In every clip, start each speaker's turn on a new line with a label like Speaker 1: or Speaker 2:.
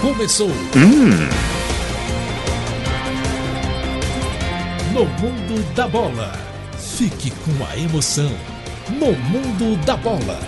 Speaker 1: começou. No Mundo da Bola. Fique com a emoção. No Mundo da Bola.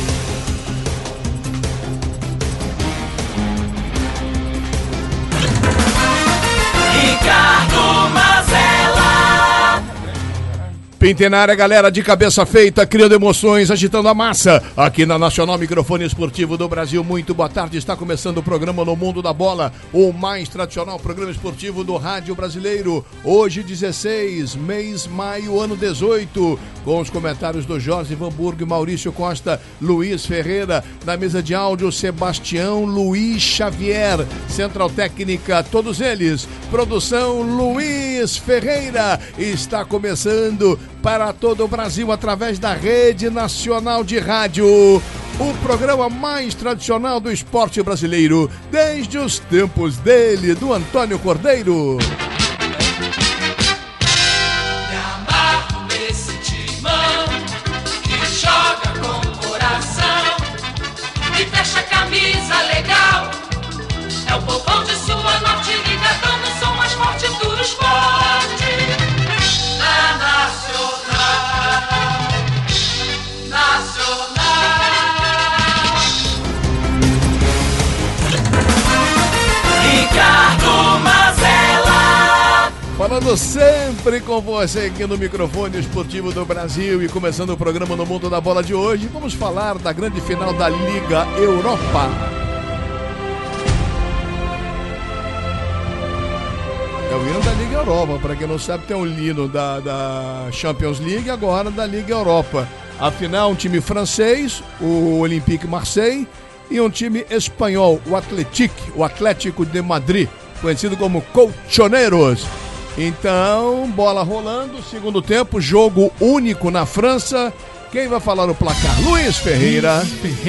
Speaker 2: Ricardo Mazella.
Speaker 3: Pintenária, galera, de cabeça feita, criando emoções, agitando a massa. Aqui na Nacional Microfone Esportivo do Brasil, muito boa tarde. Está começando o programa No Mundo da Bola, o mais tradicional programa esportivo do rádio brasileiro. Hoje, 16, mês maio, ano 18, com os comentários do Jorge Vanburgo e Maurício Costa, Luiz Ferreira. Na mesa de áudio, Sebastião Luiz Xavier. Central Técnica, todos eles. Produção, Luiz Ferreira. Está começando para todo o Brasil através da Rede Nacional de Rádio, o programa mais tradicional do esporte brasileiro, desde os tempos dele, do Antônio Cordeiro.
Speaker 2: Me amarro nesse timão que joga com o coração e fecha a camisa legal. É o povão de sua norte ligadão no som mais forte do esporte. Ricardo Mazella.
Speaker 3: Falando sempre com você aqui no microfone esportivo do Brasil e começando o programa No Mundo da Bola de hoje, vamos falar da grande final da Liga Europa. É o hino da Liga Europa, para quem não sabe tem um hino da Champions League, agora da Liga Europa. Afinal, um time francês, o Olympique Marseille, e um time espanhol, o Atlético de Madrid, conhecido como Colchoneros. Então, bola rolando, segundo tempo, jogo único na França. Quem vai falar o placar? Luiz Ferreira.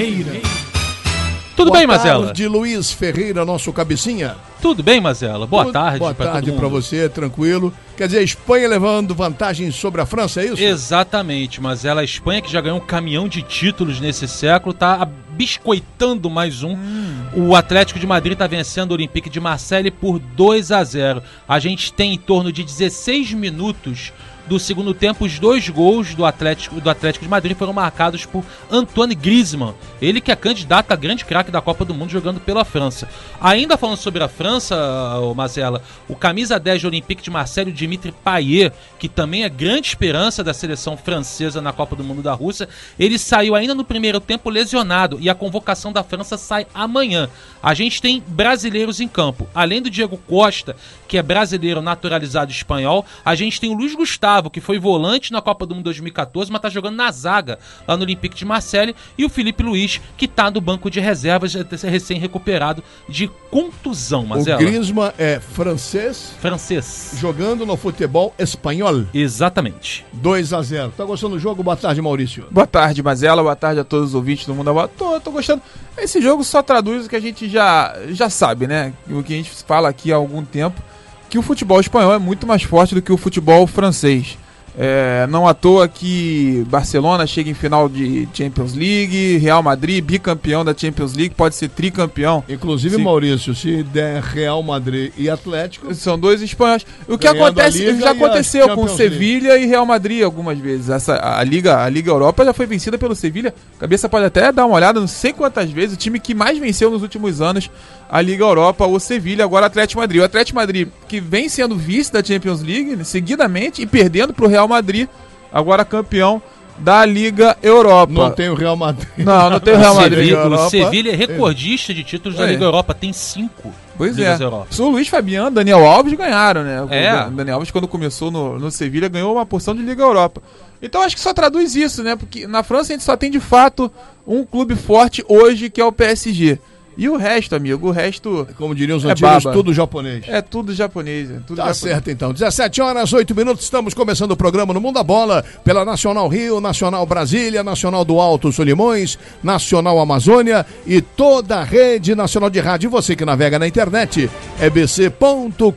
Speaker 4: Tudo bem, Mazella?
Speaker 3: Boa tarde, Luiz Ferreira, nosso cabecinha.
Speaker 4: Tudo bem, Mazella? Boa tarde.
Speaker 3: Boa tarde para você, tranquilo. Quer dizer, a Espanha levando vantagem sobre a França, é isso?
Speaker 4: Exatamente, Mazella. A Espanha, que já ganhou um caminhão de títulos nesse século, tá biscoitando mais um. O Atlético de Madrid está vencendo o Olympique de Marseille por 2-0. A gente tem em torno de 16 minutos do segundo tempo. Os dois gols do Atlético de Madrid foram marcados por Antoine Griezmann, ele que é candidato a grande craque da Copa do Mundo jogando pela França. Ainda falando sobre a França, Mazella, o camisa 10 do Olympique de Marseille, o Dimitri Payet, que também é grande esperança da seleção francesa na Copa do Mundo da Rússia, ele saiu ainda no primeiro tempo lesionado e a convocação da França sai amanhã. A gente tem brasileiros em campo, além do Diego Costa, que é brasileiro naturalizado espanhol, a gente tem o Luiz Gustavo, que foi volante na Copa do Mundo 2014, mas tá jogando na zaga lá no Olympique de Marseille, e o Felipe Luiz, que tá no banco de reservas, recém-recuperado de contusão, Mazella.
Speaker 3: O Griezmann é francês, jogando no futebol espanhol.
Speaker 4: Exatamente.
Speaker 3: 2-0. Tá gostando do jogo? Boa tarde, Maurício.
Speaker 5: Boa tarde, Mazella. Boa tarde a todos os ouvintes do Mundo da Bola. Tô gostando. Esse jogo só traduz o que a gente já sabe, né? O que a gente fala aqui há algum tempo, que o futebol espanhol é muito mais forte do que o futebol francês. Não à toa que Barcelona chega em final de Champions League, Real Madrid bicampeão da Champions League, pode ser tricampeão.
Speaker 3: Inclusive, Maurício, se der Real Madrid e Atlético,
Speaker 5: são dois espanhóis. O que acontece, já aconteceu com Sevilha e Real Madrid algumas vezes. A Liga Europa já foi vencida pelo Sevilha. Cabeça pode até dar uma olhada, não sei quantas vezes, o time que mais venceu nos últimos anos a Liga Europa, o Sevilha, agora o Atlético Madrid. O Atlético Madrid, que vem sendo vice da Champions League, seguidamente, e perdendo para o Real Madrid, agora campeão da Liga Europa.
Speaker 3: Não tem o Real Madrid.
Speaker 5: Não tem o Real Madrid.
Speaker 4: O Sevilha é recordista de títulos da Liga Europa, tem 5.
Speaker 5: Pois é. O Luiz Fabiano, Daniel Alves ganharam, né? O Daniel Alves, quando começou no Sevilha, ganhou uma porção de Liga Europa. Então acho que só traduz isso, né? Porque na França a gente só tem de fato um clube forte hoje, que é o PSG. E o resto, amigo,
Speaker 3: como diriam os antigos, tudo japonês.
Speaker 5: É tudo japonês.
Speaker 3: Certo, então. 17h08, estamos começando o programa No Mundo da Bola, pela Nacional Rio, Nacional Brasília, Nacional do Alto Solimões, Nacional Amazônia e toda a Rede Nacional de Rádio. Você que navega na internet, ebc.com.br.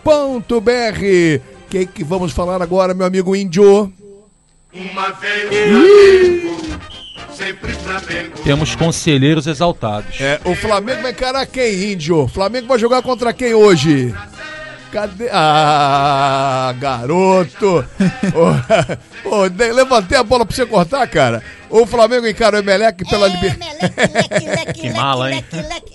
Speaker 3: Que vamos falar agora, meu amigo Índio?
Speaker 2: Uma vez sempre Flamengo.
Speaker 4: Temos conselheiros exaltados.
Speaker 3: O Flamengo vai encarar quem, Índio? O Flamengo vai jogar contra quem hoje? Cadê? Ah, garoto! Levantei a bola pra você cortar, cara. O Flamengo encara o Emelec pela Libertadores.
Speaker 4: Que mala, hein?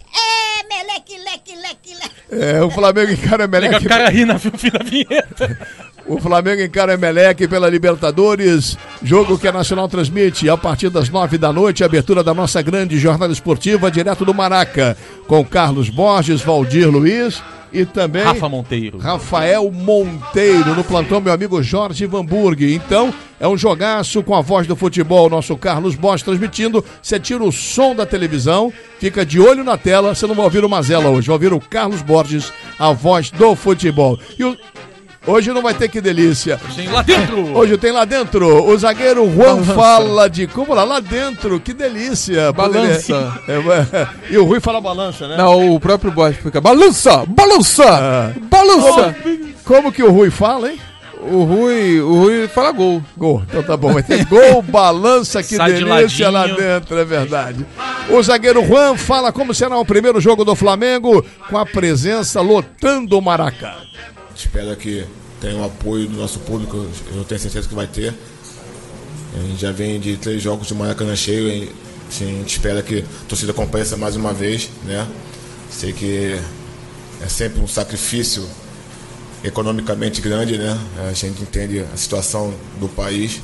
Speaker 3: O Flamengo encara o Emelec.
Speaker 4: O cara ri na fim da vinheta.
Speaker 3: O Flamengo encara o Emelec pela Libertadores, jogo que a Nacional transmite a partir das 9 da noite, abertura da nossa grande jornada esportiva direto do Maraca, com Carlos Borges, Valdir Luiz e também Rafael Monteiro, no plantão meu amigo Jorge Vanburg. Então, é um jogaço com a voz do futebol, nosso Carlos Borges transmitindo. Você tira o som da televisão, fica de olho na tela, você não vai ouvir o Mazela hoje, vai ouvir o Carlos Borges, a voz do futebol. Hoje não vai ter, que delícia.
Speaker 4: Tem lá dentro.
Speaker 3: Hoje tem lá dentro. O zagueiro Juan fala de cúmula lá dentro. Que delícia.
Speaker 5: Balança.
Speaker 3: E o Rui fala balança, né?
Speaker 5: Não, o próprio Borges fica balança, balança, balança.
Speaker 3: Como que o Rui fala, hein?
Speaker 5: O Rui fala gol.
Speaker 3: Gol. Então tá bom. Vai ter gol, balança, que
Speaker 4: Sai
Speaker 3: delícia lá dentro, é verdade. O zagueiro Juan fala como será o primeiro jogo do Flamengo com a presença lotando o Maraca.
Speaker 6: Espero que tenha o apoio do nosso público, eu tenho certeza que vai ter. A gente já vem de 3 jogos de Maracanã cheio, e a gente espera que a torcida compareça mais uma vez, né? Sei que é sempre um sacrifício economicamente grande, né? A gente entende a situação do país,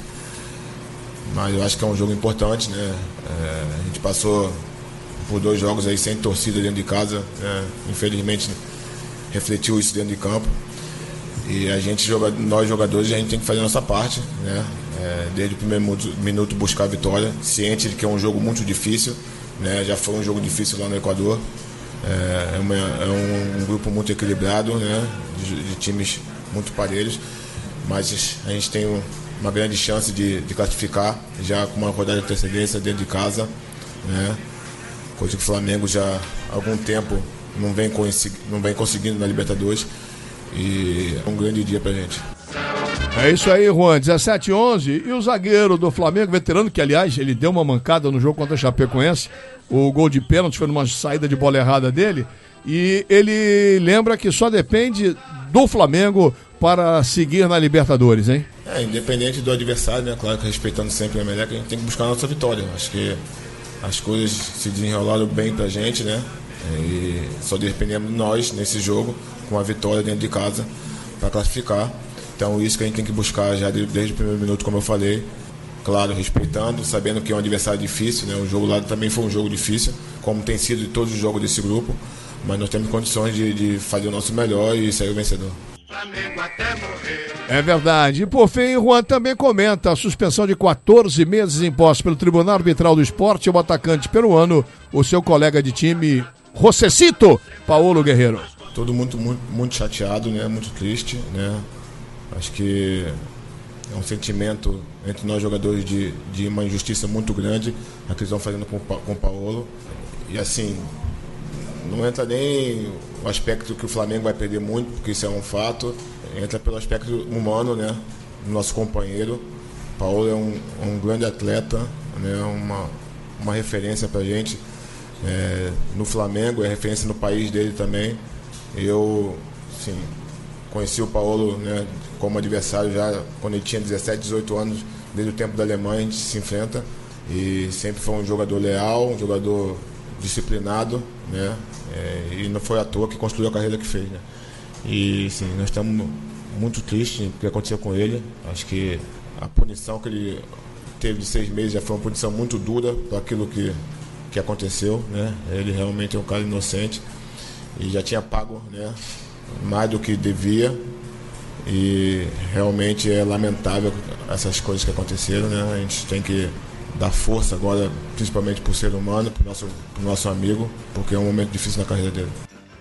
Speaker 6: mas eu acho que é um jogo importante, né? A gente passou por 2 jogos aí sem torcida dentro de casa, né? Infelizmente refletiu isso dentro de campo. E nós jogadores, a gente tem que fazer a nossa parte, né? Desde o primeiro minuto buscar a vitória, ciente de que é um jogo muito difícil, né? Já foi um jogo difícil lá no Equador. É um grupo muito equilibrado, né? De times muito parelhos, mas a gente tem uma grande chance de classificar já com uma rodada de antecedência dentro de casa, né? Coisa que o Flamengo já há algum tempo não vem conseguindo na Libertadores. E é um grande dia pra gente.
Speaker 3: É isso aí, Juan, 17-11. E o zagueiro do Flamengo, veterano, que aliás ele deu uma mancada no jogo contra a Chapecoense. O gol de pênalti foi numa saída de bola errada dele. E ele lembra que só depende do Flamengo para seguir na Libertadores, hein?
Speaker 6: Independente do adversário, né? Claro que respeitando sempre o Emelec, a gente tem que buscar a nossa vitória. Acho que as coisas se desenrolaram bem pra gente, né? E só dependemos de nós nesse jogo, com a vitória dentro de casa, para classificar. Então isso que a gente tem que buscar já desde o primeiro minuto, como eu falei. Claro, respeitando, sabendo que é um adversário difícil, né? O jogo lá também foi um jogo difícil, como tem sido de todos os jogos desse grupo. Mas nós temos condições de fazer o nosso melhor e sair o vencedor.
Speaker 3: É verdade. E por fim, Juan também comenta a suspensão de 14 meses imposta pelo Tribunal Arbitral do Esporte ao atacante peruano, o seu colega de time, Josecito Paulo Guerreiro.
Speaker 6: Todo mundo muito chateado, né? Muito triste, né? Acho que é um sentimento entre nós jogadores de uma injustiça muito grande a que eles estão fazendo com o Paulo. E assim, não entra nem o aspecto que o Flamengo vai perder muito, porque isso é um fato. Entra pelo aspecto humano, né? Do nosso companheiro. Paulo é um grande atleta, né? Uma referência pra gente no Flamengo, é referência no país dele também. Eu, sim, conheci o Paulo, né, como adversário já quando ele tinha 17, 18 anos, desde o tempo da Alemanha. A gente se enfrenta e sempre foi um jogador leal, um jogador disciplinado, né? E não foi à toa que construiu a carreira que fez, né? E sim, nós estamos muito tristes com o que aconteceu com ele. Acho que a punição que ele teve de 6 meses já foi uma punição muito dura para aquilo que aconteceu, né? Ele realmente é um cara inocente e já tinha pago, né, mais do que devia. E realmente é lamentável essas coisas que aconteceram, né? A gente tem que dar força agora, principalmente para o ser humano, para o nosso amigo, porque é um momento difícil na carreira dele.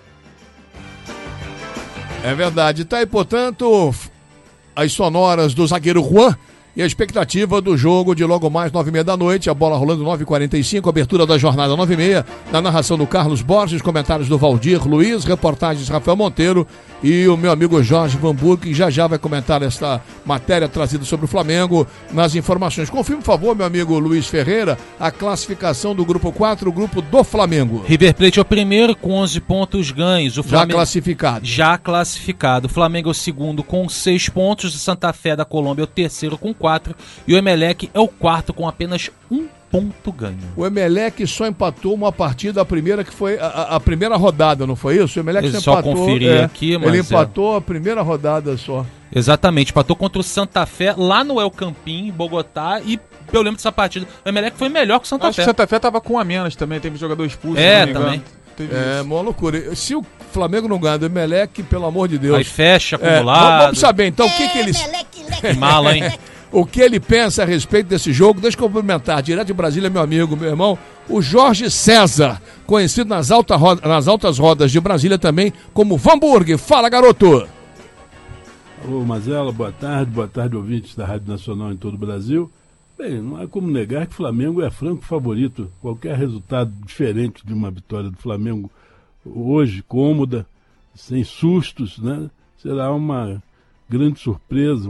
Speaker 3: É verdade. Tá aí, portanto, as sonoras do zagueiro Juan e a expectativa do jogo de logo mais 9h30 da noite, a bola rolando 9h45, abertura da jornada 9h30, na narração do Carlos Borges, comentários do Valdir Luiz, reportagens Rafael Monteiro e o meu amigo Jorge Van Burg, que já vai comentar esta matéria trazida sobre o Flamengo nas informações. Confirme, por favor, meu amigo Luiz Ferreira, a classificação do grupo 4, o grupo do Flamengo.
Speaker 4: River Plate é o primeiro com 11 pontos ganhos. O Flamengo,
Speaker 3: já classificado.
Speaker 4: O Flamengo é o segundo com 6 pontos. O Santa Fé da Colômbia é o terceiro com 4. E o Emelec é o quarto com apenas 1 ponto ganho.
Speaker 3: O Emelec só empatou uma partida, a primeira que foi a primeira rodada, não foi isso? O Emelec
Speaker 4: só empatou. Conferir aqui, mas
Speaker 3: ele empatou a primeira rodada só.
Speaker 4: Exatamente, empatou contra o Santa Fé lá no El Campín, em Bogotá, e eu lembro dessa partida. O Emelec foi melhor que o Santa Fé.
Speaker 5: Acho que o Santa Fé tava com um a menos também, teve um jogador expulso.
Speaker 4: Também.
Speaker 3: Uma loucura. Se o Flamengo não ganha do Emelec, pelo amor de Deus.
Speaker 4: Aí fecha, acumulado.
Speaker 3: Vamos saber então o que eles...
Speaker 4: Que mala, hein?
Speaker 3: O que ele pensa a respeito desse jogo. Deixa eu cumprimentar, direto de Brasília, meu amigo, meu irmão, o Jorge César, conhecido nas altas rodas de Brasília também como Van Burg. Fala, garoto!
Speaker 7: Alô, Mazela, boa tarde, ouvintes da Rádio Nacional em todo o Brasil. Bem, não há como negar que o Flamengo é franco favorito. Qualquer resultado diferente de uma vitória do Flamengo hoje, cômoda, sem sustos, né, será uma grande surpresa,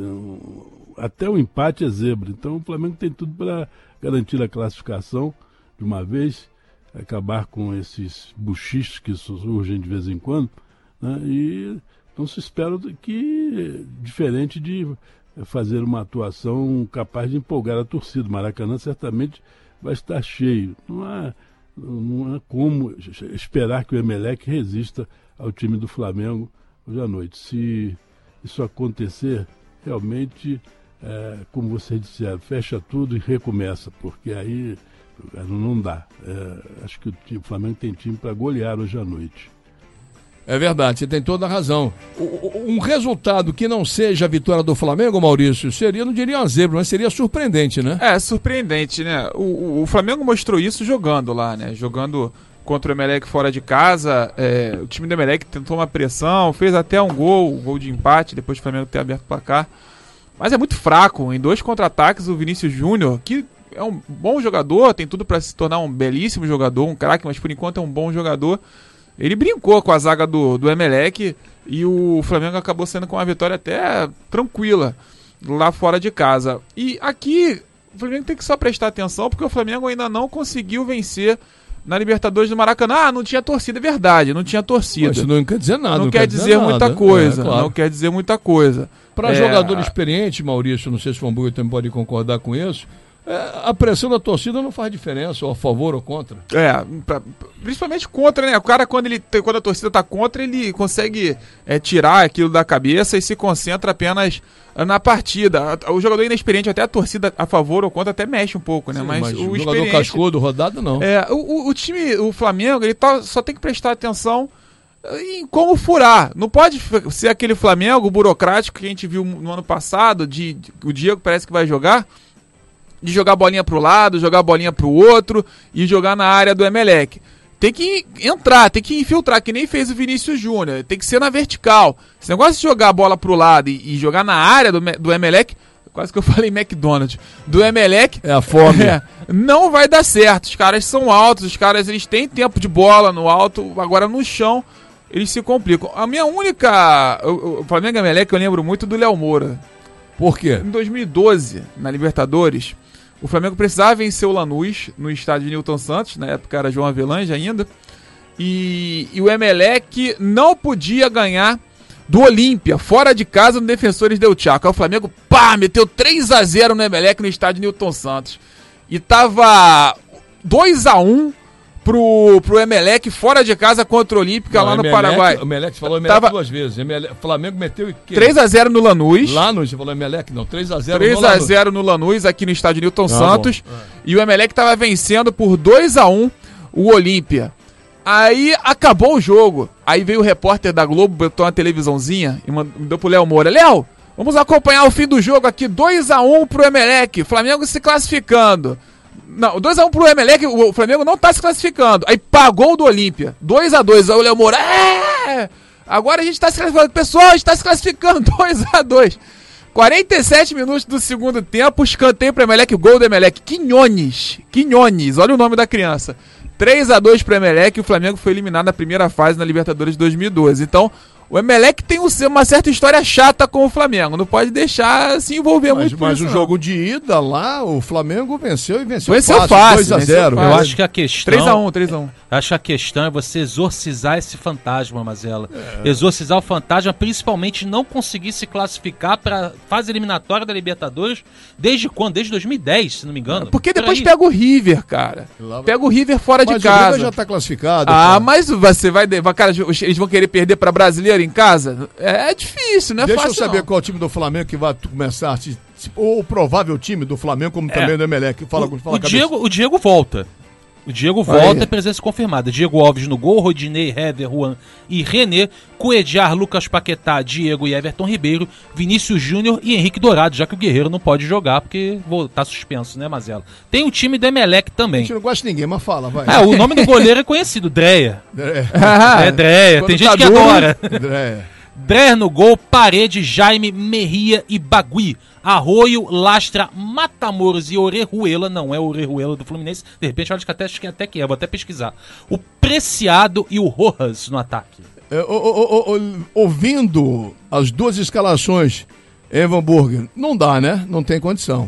Speaker 7: até o empate é zebra. Então o Flamengo tem tudo para garantir a classificação de uma vez, acabar com esses buchichos que surgem de vez em quando, né? E não se espera que, diferente de fazer uma atuação capaz de empolgar a torcida. O Maracanã certamente vai estar cheio. Não há como esperar que o Emelec resista ao time do Flamengo hoje à noite. Se isso acontecer, realmente, como vocês disseram, fecha tudo e recomeça, porque aí não dá. Acho que o Flamengo tem time para golear hoje à noite.
Speaker 3: É verdade, você tem toda a razão. Um resultado que não seja a vitória do Flamengo, Maurício, seria, não diria uma zebra, mas seria surpreendente, né?
Speaker 5: Surpreendente, né? O Flamengo mostrou isso jogando lá, né? Jogando contra o Emelec fora de casa. O time do Emelec tentou uma pressão, fez até um gol de empate, depois do Flamengo ter aberto o placar. Mas é muito fraco. Em 2 contra-ataques, o Vinícius Júnior, que é um bom jogador, tem tudo para se tornar um belíssimo jogador, um craque, mas por enquanto é um bom jogador. Ele brincou com a zaga do Emelec e o Flamengo acabou sendo com uma vitória até tranquila lá fora de casa. E aqui o Flamengo tem que só prestar atenção, porque o Flamengo ainda não conseguiu vencer na Libertadores do Maracanã. Não tinha torcida, é verdade, não tinha torcida.
Speaker 3: Mas isso não quer dizer nada.
Speaker 5: Não quer dizer muita coisa.
Speaker 3: Claro.
Speaker 5: Não quer dizer muita coisa.
Speaker 3: Para jogador experiente, Maurício, não sei se o Van Burg também pode concordar com isso, a pressão da torcida não faz diferença, ou a favor ou contra.
Speaker 5: Principalmente contra, né? O cara, quando a torcida tá contra, ele consegue tirar aquilo da cabeça e se concentra apenas na partida. O jogador inexperiente, até a torcida a favor ou contra, até mexe um pouco, né?
Speaker 3: Sim,
Speaker 5: mas
Speaker 3: o jogador cascudo, rodado, não.
Speaker 5: O time, o Flamengo, ele só tem que prestar atenção em como furar. Não pode ser aquele Flamengo burocrático que a gente viu no ano passado, o Diego parece que vai jogar, de jogar bolinha pro lado, jogar bolinha pro outro e jogar na área do Emelec. Tem que entrar, tem que infiltrar, que nem fez o Vinícius Júnior. Tem que ser na vertical. Esse negócio de jogar a bola pro lado e jogar na área do Emelec, quase que eu falei McDonald's, do Emelec,
Speaker 3: a fome.
Speaker 5: Não vai dar certo. Os caras são altos, os caras eles têm tempo de bola no alto, agora no chão eles se complicam. A minha única... O Flamengo e Emelec eu lembro muito do Léo Moura.
Speaker 3: Por quê?
Speaker 5: Em 2012, na Libertadores, o Flamengo precisava vencer o Lanús no estádio de Newton Santos, na época era João Avelange ainda, e o Emelec não podia ganhar do Olímpia, fora de casa no Defensores del Chaco. Aí o Flamengo, meteu 3-0 no Emelec no estádio de Newton Santos. E tava 2-1 pro Emelec fora de casa contra o Olímpica lá no Paraguai.
Speaker 3: O Emelec, você falou Emelec duas vezes. O Flamengo meteu
Speaker 5: 3-0 no Lanús.
Speaker 3: Lanús, você falou Emelec? Não, 3-0
Speaker 5: no Lanús, aqui no estádio Newton Santos. E o Emelec tava vencendo por 2-1 o Olímpia. Aí acabou o jogo. Aí veio o repórter da Globo, botou uma televisãozinha e mandou pro Léo Moura. Léo, vamos acompanhar o fim do jogo aqui. 2-1 pro Emelec. Flamengo se classificando. Não, 2-1 pro Emelec, o Flamengo não tá se classificando. Aí pagou o do Olímpia. 2-2. Aí o Léo Moura, agora a gente tá se classificando. Pessoal, a gente tá se classificando. 2-2. 47 minutos do segundo tempo, escanteio pro Emelec, gol do Emelec. Quinhones, olha o nome da criança. 3-2 pro Emelec, e o Flamengo foi eliminado na primeira fase na Libertadores de 2012. Então, O Emelec tem uma certa história chata com o Flamengo. Não pode deixar se envolver muito.
Speaker 3: Mas o jogo de ida lá, o Flamengo venceu e venceu
Speaker 5: fácil.
Speaker 3: 2-0.
Speaker 4: Eu acho que a questão...
Speaker 5: 3-1.
Speaker 4: Acho que a questão é você exorcizar esse fantasma, Mazella. Exorcizar o fantasma, principalmente não conseguir se classificar para fase eliminatória da Libertadores desde quando? Desde 2010, se não me engano.
Speaker 5: Porque depois pega o River, cara. Pega o River fora de casa.
Speaker 3: Mas o River já tá classificado.
Speaker 5: Mas você vai... Cara, eles vão querer perder para brasileiro em casa? É difícil, não é fácil.
Speaker 3: Deixa eu saber qual é o time do Flamengo que vai começar, ou o provável time do Flamengo, como também do Emelec.
Speaker 4: O Diego volta. O Diego volta, é presença confirmada. Diego Alves no gol, Rodinei, Hever, Juan e René, Coedjar, Lucas Paquetá, Diego e Everton Ribeiro, Vinícius Júnior e Henrique Dourado, já que o Guerreiro não pode jogar porque tá suspenso, né, Mazella? Tem o time do Emelec também.
Speaker 3: A gente não gosta de ninguém, mas fala, vai.
Speaker 4: O nome do goleiro é conhecido, Dreia. Dreia. Tem gente que adora. Dreia no gol, Parede, Jaime, Merria e Bagui. Arroio, Lastra, Matamoros e Orejuela, não é o Orejuela do Fluminense, de repente acho que até que é, vou até pesquisar. O Preciado e o Rojas no ataque.
Speaker 3: Ouvindo as duas escalações, Evan Burger, não dá, né? Não tem condição.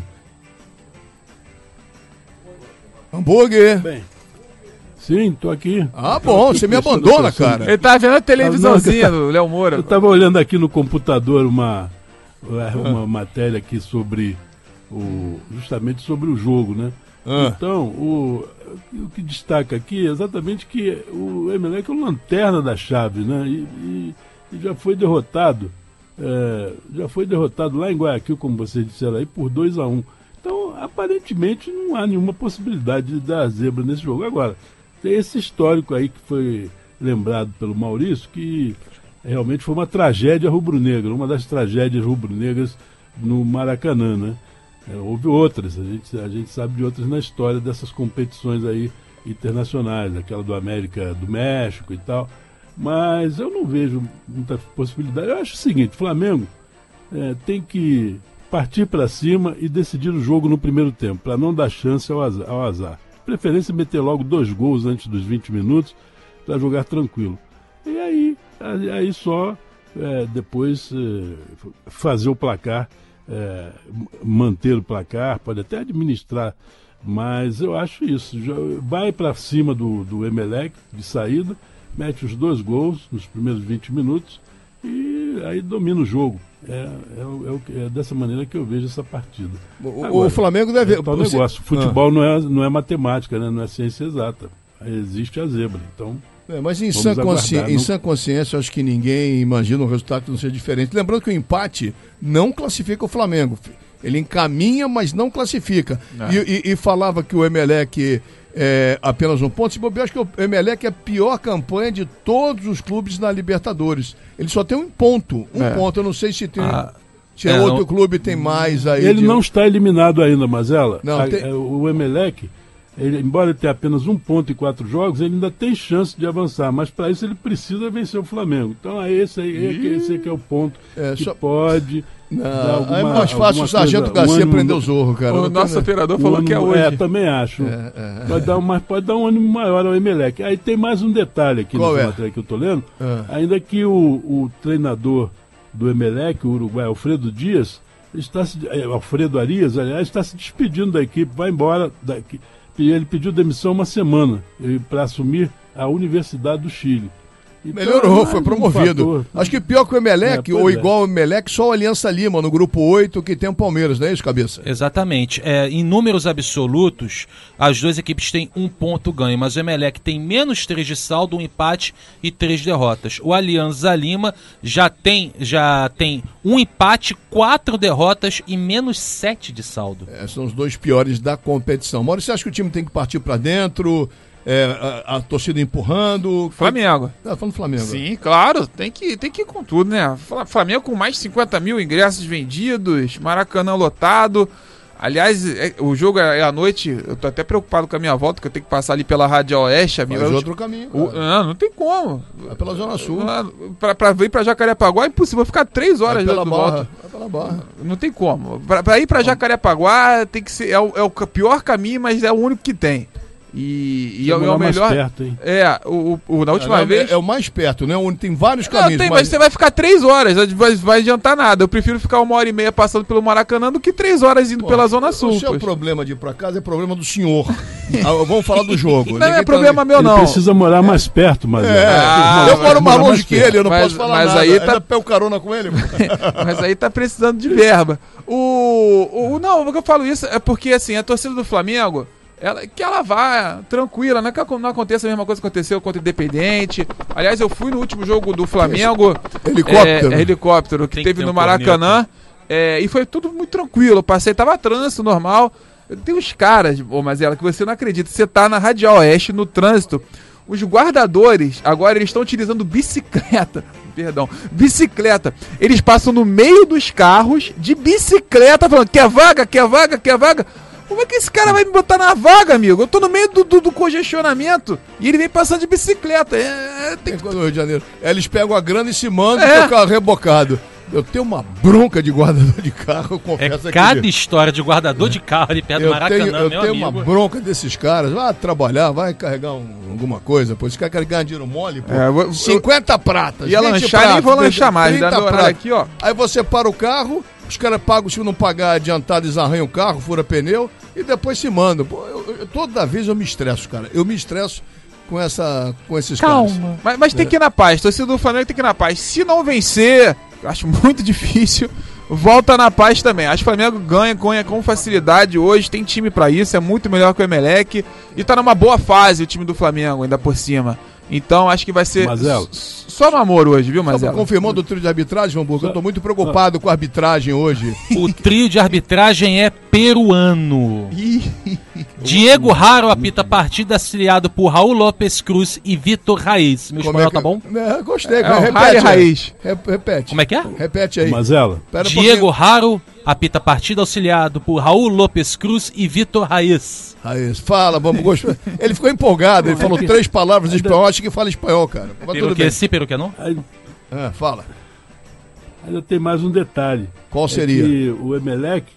Speaker 3: Hambúrguer.
Speaker 7: Bem, sim, tô aqui.
Speaker 3: Bom, você me abandona, cara.
Speaker 5: Ele tá vendo a televisãozinha do Léo Moura.
Speaker 7: Eu tava olhando aqui no computador uma matéria aqui sobre justamente sobre o jogo, né? Então, o que destaca aqui é exatamente que o Emelec é o lanterna da chave, né? E já foi derrotado. Já foi derrotado lá em Guayaquil, como vocês disseram aí, por 2-1. Então, aparentemente, não há nenhuma possibilidade de dar zebra nesse jogo. Agora, tem esse histórico aí que foi lembrado pelo Maurício, que realmente foi uma tragédia rubro-negra, uma das tragédias rubro-negras no Maracanã, né? Houve outras, a gente sabe de outras na história dessas competições aí internacionais, aquela do América do México e tal, mas eu não vejo muita possibilidade. Eu acho o seguinte, o Flamengo tem que partir para cima e decidir o jogo no primeiro tempo, para não dar chance ao azar. De preferência meter logo 2 gols antes dos 20 minutos, para jogar tranquilo. E aí só depois fazer o placar, manter o placar, pode até administrar, mas eu acho isso. Vai para cima do Emelec de saída, mete os 2 gols nos primeiros 20 minutos e aí domina o jogo. É dessa maneira que eu vejo essa partida. Agora,
Speaker 3: o Flamengo deve...
Speaker 7: negócio. Futebol não é matemática, né? Não é ciência exata. Aí existe a zebra, então...
Speaker 3: mas em sã consciência, eu acho que ninguém imagina um resultado que não seja diferente. Lembrando que o empate não classifica o Flamengo. Ele encaminha, mas não classifica. E falava que o Emelec é apenas 1 ponto. Se bobear, acho que o Emelec é a pior campanha de todos os clubes na Libertadores. Ele só tem 1 ponto. Ponto. Eu não sei se tem... Se outro clube tem mais aí.
Speaker 7: Ele não está eliminado ainda, Mazella. O Emelec... embora ele tenha apenas 1 ponto em 4 jogos, ele ainda tem chance de avançar, mas para isso ele precisa vencer o Flamengo. Então esse que é o ponto que pode dar alguma,
Speaker 3: é mais fácil o Sargento Garcia prender o Zorro, cara.
Speaker 5: O nosso operador falou que é hoje.
Speaker 7: Também acho. Pode dar um ânimo maior ao Emelec. Aí tem mais um detalhe aqui nessa matéria que eu estou lendo, ainda que o treinador do Emelec, o Uruguai, Alfredo Arias, aliás, está se despedindo da equipe, vai embora daqui. E ele pediu demissão 1 semana para assumir a Universidade do Chile. Então,
Speaker 3: melhorou, foi promovido. Acho que pior que o Emelec, ou igual o Emelec, só o Aliança Lima no grupo 8 que tem o Palmeiras, não é isso, Cabeça?
Speaker 4: Exatamente. Em números absolutos, as 2 equipes têm 1 ponto ganho, mas o Emelec tem menos 3 de saldo, 1 empate e 3 derrotas. O Aliança Lima já tem 1 empate, 4 derrotas e menos 7 de saldo.
Speaker 3: São os 2 piores da competição. Maurício, você acha que o time tem que partir para dentro? A torcida empurrando.
Speaker 5: Flamengo.
Speaker 3: Falando Flamengo.
Speaker 5: Sim, claro, tem que ir com tudo, né? Flamengo com mais de 50 mil ingressos vendidos, Maracanã lotado. Aliás, o jogo é à noite, eu tô até preocupado com a minha volta, que eu tenho que passar ali pela Rádio Oeste.
Speaker 3: Faz outro caminho.
Speaker 5: Não tem como.
Speaker 3: É pela Zona Sul.
Speaker 5: Pra vir pra Jacarepaguá é impossível, ficar 3 horas de volta.
Speaker 3: É pela Barra.
Speaker 5: Não tem como. Pra ir pra Jacarepaguá tem que ser, é o pior caminho, mas é o único que tem. E é o melhor.
Speaker 7: Perto, hein?
Speaker 5: Na última vez.
Speaker 3: É o mais perto, né? Onde tem vários caminhos.
Speaker 5: Mas você vai ficar 3 horas, vai adiantar nada. Eu prefiro ficar 1h30 passando pelo Maracanã do que 3 horas indo pela Zona Sul.
Speaker 3: O seu problema de ir pra casa é problema do senhor. Vamos falar do jogo.
Speaker 5: Não é problema meu, não.
Speaker 7: Ele precisa morar mais perto, mas.
Speaker 3: Eu moro mais longe que ele, eu não posso falar
Speaker 5: mas
Speaker 3: nada.
Speaker 5: Aí
Speaker 3: ainda pego carona com ele.
Speaker 5: Mas aí tá precisando de verba. Não, o que eu falo isso é porque, assim, a torcida do Flamengo, ela vá tranquila, não é que não aconteça a mesma coisa que aconteceu contra o Independente. Aliás, eu fui no último jogo do Flamengo. Helicóptero que teve no Maracanã. E foi tudo muito tranquilo. Eu passei, tava trânsito normal. Tem uns caras, Mazela, que você não acredita. Você tá na Radial Oeste, no trânsito. Os guardadores, agora eles estão utilizando bicicleta. Eles passam no meio dos carros de bicicleta, falando: quer vaga? Como é que esse cara vai me botar na vaga, amigo? Eu tô no meio do congestionamento e ele vem passando de bicicleta.
Speaker 3: No Rio de Janeiro. Eles pegam a grana e se mandam com o carro rebocado. Eu tenho uma bronca de guardador de carro, eu confesso.
Speaker 4: Cada história de guardador de carro ali perto do Maracanã,
Speaker 3: eu tenho uma bronca desses caras. Vai trabalhar, vai carregar alguma coisa. Pô, esse cara quer ganhar dinheiro mole, pô. 50 pratas.
Speaker 5: Ia lanchar, nem vou lanchar mais.
Speaker 3: Aqui, ó. Aí você para o carro, os caras pagam, se não pagar adiantado, eles arranham o carro, fura pneu e depois se mandam. Pô, toda vez eu me estresso, cara. Eu me estresso com esses caras.
Speaker 5: Mas tem que ir na paz. Torcida do Flamengo tem que ir na paz. Se não vencer, acho muito difícil, volta na paz também. Acho que o Flamengo ganha com facilidade hoje, tem time pra isso, é muito melhor que o Emelec e tá numa boa fase o time do Flamengo ainda por cima. Então acho que vai ser só no amor hoje, viu, Mazela?
Speaker 3: Confirmando o trio de arbitragem, Hamburgo, eu tô muito preocupado com a arbitragem hoje.
Speaker 4: O trio de arbitragem é peruano. Diego Haro apita a partida, auxiliado por Raul Lopes Cruz e Vitor Raiz. Meu espanhol tá bom?
Speaker 3: Gostei.
Speaker 5: Repete, Raiz.
Speaker 3: Repete.
Speaker 4: Como é que é?
Speaker 3: Repete aí.
Speaker 7: Mazela.
Speaker 4: Diego Haro apita a partida, auxiliado por Raul Lopes Cruz e Vitor Raiz.
Speaker 3: Fala, vamos gostar. Ele ficou empolgado, ele falou 3 palavras em espanhol, acho que fala espanhol, cara.
Speaker 4: Pero que sim, pero que não?
Speaker 3: Fala.
Speaker 7: Ainda tem mais um detalhe.
Speaker 3: Qual seria?
Speaker 7: Que o Emelec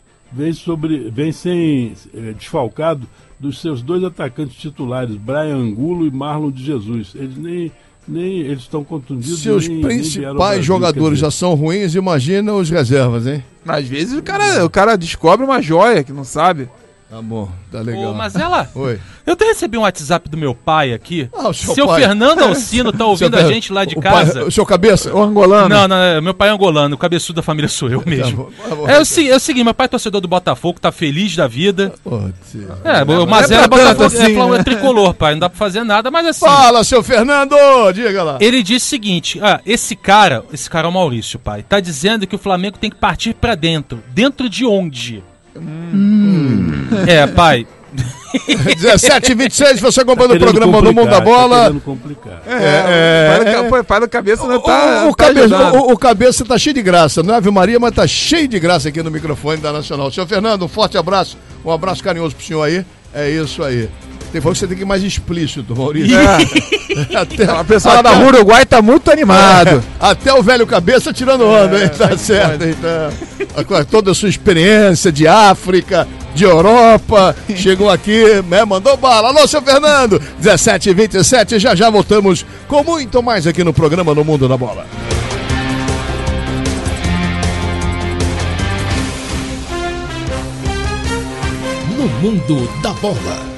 Speaker 7: vem sem desfalcado dos seus 2 atacantes titulares, Brian Angulo e Marlon de Jesus. Eles eles estão contundidos.
Speaker 3: Seus principais jogadores já são ruins, imagina os reservas, hein?
Speaker 5: Às vezes o cara descobre uma joia que não sabe.
Speaker 3: Tá bom, tá legal.
Speaker 4: Ô, Mazela,
Speaker 3: oi.
Speaker 4: Eu até recebi um WhatsApp do meu pai aqui.
Speaker 3: Seu pai.
Speaker 4: Fernando Alcino tá ouvindo a gente lá de casa.
Speaker 3: O seu cabeça?
Speaker 5: O angolano?
Speaker 4: Não, meu pai é angolano, o cabeçudo da família sou eu mesmo. É o seguinte, meu pai é torcedor do Botafogo, tá feliz da vida. O Mazela é Botafogo, assim, é tricolor, pai, não dá pra fazer nada, mas assim...
Speaker 3: Fala, seu Fernando, diga lá.
Speaker 4: Ele disse o seguinte, esse cara é o Maurício, pai, tá dizendo que o Flamengo tem que partir pra dentro. Dentro de onde? Pai...
Speaker 3: 17h26, você acompanhando o programa do Mundo da Bola.
Speaker 5: Pai do cabeça não tá.
Speaker 3: O cabeça tá cheio de graça, não é Ave Maria, mas tá cheio de graça aqui no microfone da Nacional. Senhor Fernando, um forte abraço, um abraço carinhoso pro senhor aí. É isso aí. Tem que você tem que ir mais explícito, Maurício.
Speaker 5: A pessoa da Rua Uruguai tá muito animado.
Speaker 3: Até o velho cabeça tirando onda, hein? Tá certo, então. Com toda a sua experiência de África, de Europa, chegou aqui, mandou bala. Alô, seu Fernando, 17h27, já voltamos com muito mais aqui no programa No Mundo da Bola.
Speaker 1: No Mundo da Bola.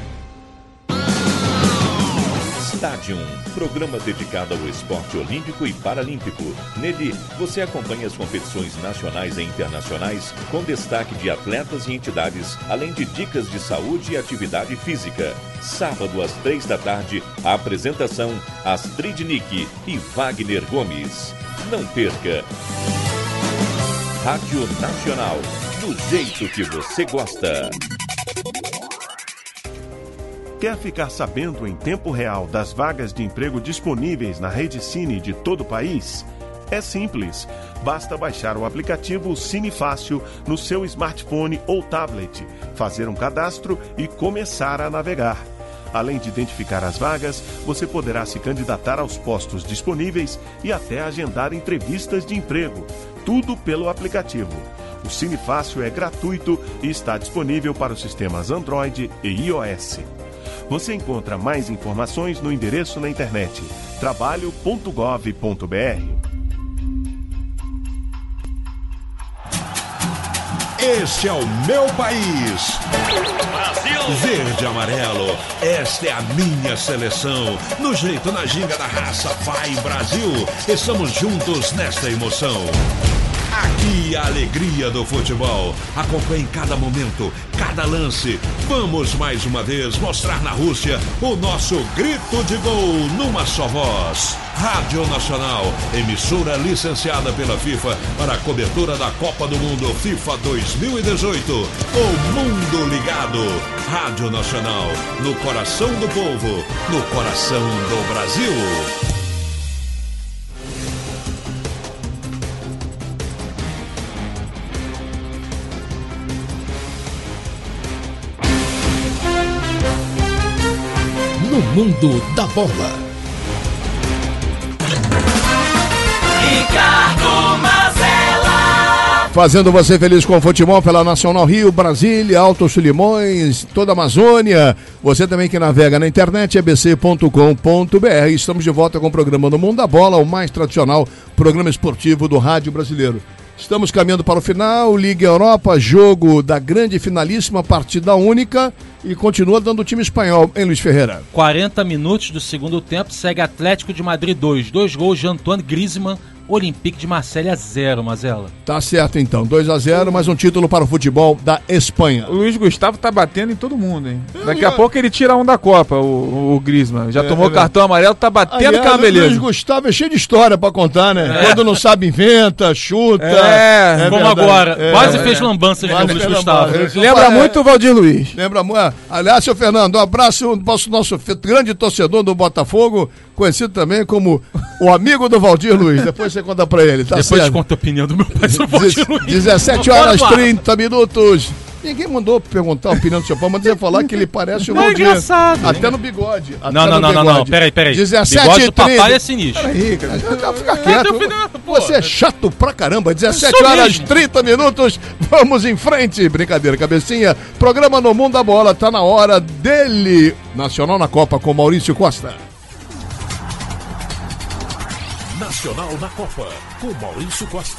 Speaker 8: Stadium, programa dedicado ao esporte olímpico e paralímpico. Nele, você acompanha as competições nacionais e internacionais, com destaque de atletas e entidades, além de dicas de saúde e atividade física. Sábado, às 15h, a apresentação Astrid Nick e Wagner Gomes. Não perca! Rádio Nacional, do jeito que você gosta.
Speaker 9: Quer ficar sabendo em tempo real das vagas de emprego disponíveis na Rede Cine de todo o país? É simples, basta baixar o aplicativo Cine Fácil no seu smartphone ou tablet, fazer um cadastro e começar a navegar. Além de identificar as vagas, você poderá se candidatar aos postos disponíveis e até agendar entrevistas de emprego, tudo pelo aplicativo. O Cine Fácil é gratuito e está disponível para os sistemas Android e iOS. Você encontra mais informações no endereço na internet trabalho.gov.br.
Speaker 10: Este é o meu país. Brasil. Verde e amarelo. Esta é a minha seleção. No jeito, na ginga da raça, vai Brasil. Estamos juntos nesta emoção. Aqui a alegria do futebol. Acompanhe cada momento, cada lance. Vamos mais uma vez mostrar na Rússia o nosso grito de gol numa só voz. Rádio Nacional, emissora licenciada pela FIFA para a cobertura da Copa do Mundo FIFA 2018. O mundo ligado. Rádio Nacional, no coração do povo, no coração do Brasil.
Speaker 1: No mundo da bola.
Speaker 2: Ricardo Mazella.
Speaker 3: Fazendo você feliz com o futebol pela Nacional Rio, Brasília, Alto Solimões, toda a Amazônia. Você também que navega na internet, abc.com.br. Estamos de volta com o programa No Mundo da Bola, o mais tradicional programa esportivo do rádio brasileiro. Estamos caminhando para o final, Liga Europa, jogo da grande finalíssima, partida única, e continua dando o time espanhol, hein, Luiz Ferreira?
Speaker 4: 40 minutos do segundo tempo, segue Atlético de Madrid 2 gols de Antoine Griezmann, Olympique de Marselha 0, Mazella.
Speaker 3: Tá certo então, 2-0, mais um título para o futebol da Espanha.
Speaker 5: O Luiz Gustavo tá batendo em todo mundo, hein? Daqui a pouco ele tira um da Copa, o Griezmann. Já tomou cartão amarelo, tá batendo com a beleza.
Speaker 3: O Luiz Gustavo é cheio de história pra contar, né?
Speaker 4: É.
Speaker 3: Quando não sabe, inventa, chuta.
Speaker 4: Como agora. Quase fez lambança de Luiz Gustavo.
Speaker 5: Lembra muito o Valdir Luiz.
Speaker 3: Lembra muito. Aliás, seu Fernando, um abraço para o nosso grande torcedor do Botafogo, conhecido também como o amigo do Valdir Luiz. Depois você conta pra ele, tá
Speaker 4: Depois
Speaker 3: certo?
Speaker 4: conta a opinião do meu pai sobre o Valdir Luiz.
Speaker 3: 17 horas 30 minutos. Ninguém mandou perguntar a opinião do seu pai, mas você falar que ele parece o Valdir.
Speaker 4: É engraçado.
Speaker 3: Até no bigode.
Speaker 4: Não. Peraí.
Speaker 3: 17
Speaker 4: bigode do papai
Speaker 3: 30.
Speaker 4: é sinistro.
Speaker 3: Peraí, cara, fica quieto. Você é chato pra caramba. 17 horas 30 minutos. Vamos em frente. Brincadeira, cabecinha. Programa No Mundo da Bola. Tá na hora dele. Nacional na Copa com Maurício Costa.
Speaker 1: Nacional na Copa, com Maurício Costa.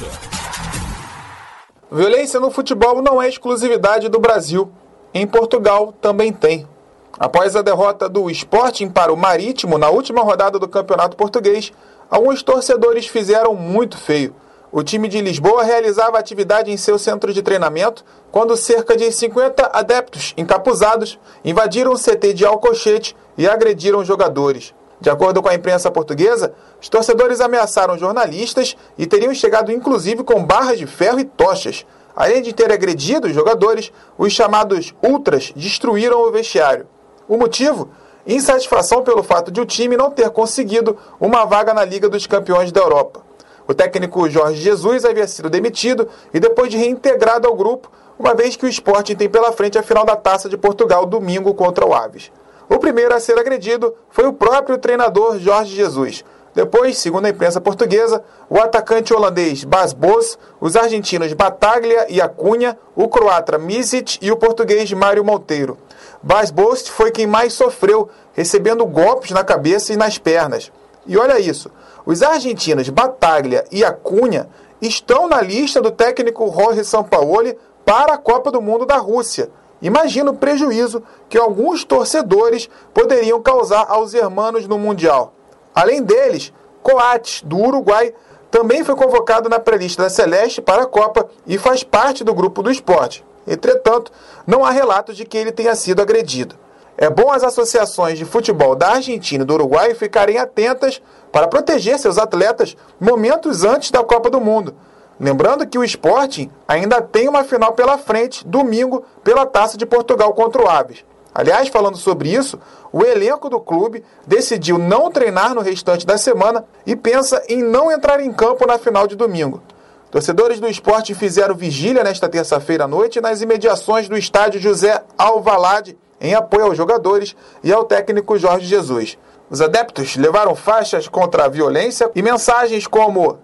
Speaker 5: Violência no futebol não é exclusividade do Brasil. Em Portugal também tem. Após a derrota do Sporting para o Marítimo na última rodada do Campeonato Português, alguns torcedores fizeram muito feio. O time de Lisboa realizava atividade em seu centro de treinamento quando cerca de 50 adeptos encapuzados invadiram o CT de Alcochete e agrediram jogadores. De acordo com a imprensa portuguesa, os torcedores ameaçaram jornalistas e teriam chegado inclusive com barras de ferro e tochas. Além de ter agredido os jogadores, os chamados ultras destruíram o vestiário. O motivo? Insatisfação pelo fato de o time não ter conseguido uma vaga na Liga dos Campeões da Europa. O técnico Jorge Jesus havia sido demitido e depois de reintegrado ao grupo, uma vez que o Sporting tem pela frente a final da Taça de Portugal domingo contra o Aves. O primeiro a ser agredido foi o próprio treinador Jorge Jesus. Depois, segundo a imprensa portuguesa, o atacante holandês Bas Bos, os argentinos Bataglia e Acunha, o croata Misic e o português Mário Monteiro. Bas Bos foi quem mais sofreu, recebendo golpes na cabeça e nas pernas. E olha isso, os argentinos Bataglia e Acunha estão na lista do técnico Jorge Sampaoli para a Copa do Mundo da Rússia. Imagina o prejuízo que alguns torcedores poderiam causar aos hermanos no Mundial. Além deles, Coates, do Uruguai, também foi convocado na pré-lista da Celeste para a Copa e faz parte do grupo do esporte. Entretanto, não há relatos de que ele tenha sido agredido. É bom as associações de futebol da Argentina e do Uruguai ficarem atentas para proteger seus atletas momentos antes da Copa do Mundo. Lembrando que o Sporting ainda tem uma final pela frente, domingo, pela Taça de Portugal contra o Aves. Aliás, falando sobre isso, o elenco do clube decidiu não treinar no restante da semana e pensa em não entrar em campo na final de domingo. Torcedores do Sporting fizeram vigília nesta terça-feira à noite nas imediações do estádio José Alvalade, em apoio aos jogadores e ao técnico Jorge Jesus. Os adeptos levaram faixas contra a violência e mensagens como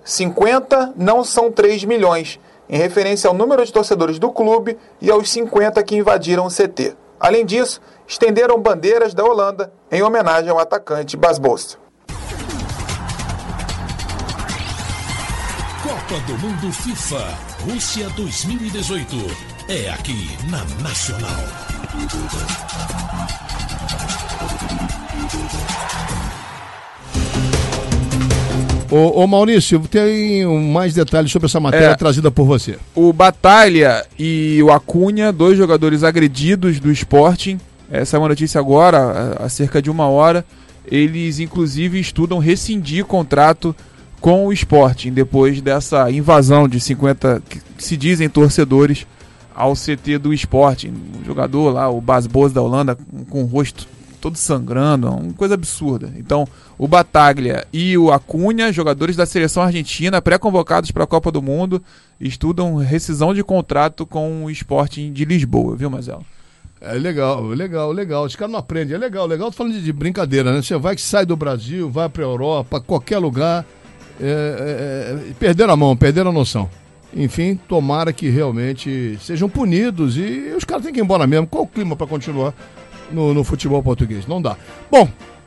Speaker 5: 50 não são 3 milhões, em referência ao número de torcedores do clube e aos 50 que invadiram o CT. Além disso, estenderam bandeiras da Holanda em homenagem ao atacante Bas Bost.
Speaker 1: Copa do Mundo FIFA Rússia 2018 é aqui na Nacional.
Speaker 3: Ô Maurício, tem mais detalhes sobre essa matéria trazida por você.
Speaker 5: O Batalha e o Acunha, 2 jogadores agredidos do Sporting, essa é uma notícia agora, há cerca de 1 hora, eles inclusive estudam rescindir contrato com o Sporting, depois dessa invasão de 50, que se dizem torcedores, ao CT do Sporting. Um jogador lá, o Bas Bost da Holanda, com o rosto todo sangrando, uma coisa absurda. Então, o Bataglia e o Acunha, jogadores da seleção argentina, pré-convocados para a Copa do Mundo, estudam rescisão de contrato com o Sporting de Lisboa, viu, Marcelo?
Speaker 3: É legal. Os caras não aprendem. É legal. Tô falando de brincadeira, né? Você vai que sai do Brasil, vai pra Europa, qualquer lugar, perderam a mão, perderam a noção. Enfim, tomara que realmente sejam punidos e os caras têm que ir embora mesmo. Qual o clima pra continuar no futebol português? Não dá. Bom,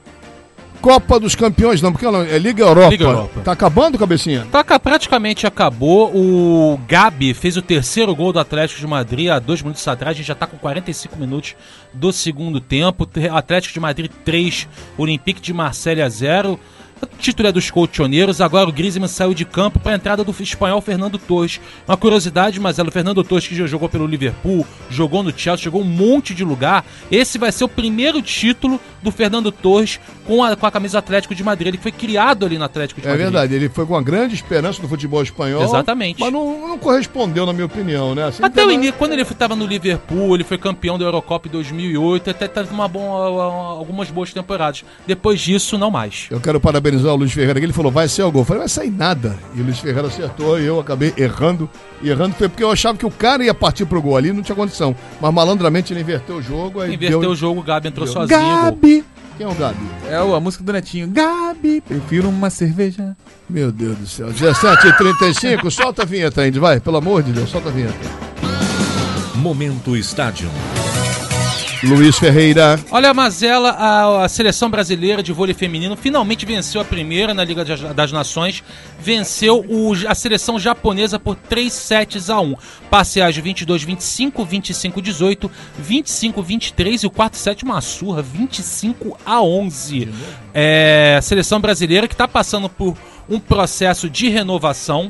Speaker 3: Copa dos Campeões, não, porque é Liga Europa. Tá acabando, Cabecinha?
Speaker 4: Praticamente acabou. O Gabi fez o 3º gol do Atlético de Madrid há 2 minutos atrás. A gente já tá com 45 minutos do segundo tempo. Atlético de Madrid 3, Olympique de Marselha 0. O título é dos colchoneiros. Agora o Griezmann saiu de campo para a entrada do espanhol Fernando Torres. Uma curiosidade, mas o Fernando Torres, que já jogou pelo Liverpool, jogou no Chelsea, jogou um monte de lugar. Esse vai ser o primeiro título do Fernando Torres com a camisa do Atlético de Madrid. Ele foi criado ali no Atlético de Madrid.
Speaker 3: É verdade, ele foi com uma grande esperança do futebol espanhol.
Speaker 4: Exatamente.
Speaker 3: Mas não correspondeu, na minha opinião, né? Assim,
Speaker 4: até o início, quando ele estava no Liverpool, ele foi campeão da Eurocopa em 2008, até teve algumas boas temporadas. Depois disso, não mais.
Speaker 3: Eu quero parabenizar o Luiz Ferreira, que ele falou, vai ser o gol. Eu falei, vai sair nada. E o Luiz Ferreira acertou e eu acabei errando. E errando foi porque eu achava que o cara ia partir pro gol ali, não tinha condição. Mas malandramente ele inverteu o jogo.
Speaker 4: O jogo, o Gabi entrou sozinho.
Speaker 3: Gabi! Quem é o Gabi?
Speaker 5: É a música do Netinho. Gabi, prefiro uma cerveja.
Speaker 3: Meu Deus do céu. 17h35, solta a vinheta ainda, vai. Pelo amor de Deus, solta a vinheta.
Speaker 8: Momento Estádio.
Speaker 3: Luiz Ferreira.
Speaker 4: Olha, Mazela, a seleção brasileira de vôlei feminino finalmente venceu a primeira na Liga das Nações. Venceu a seleção japonesa por 3-1. Parciais de 22-25, 25-18, 25-23 e o quarto set uma surra, 25-11. A seleção brasileira que está passando por um processo de renovação.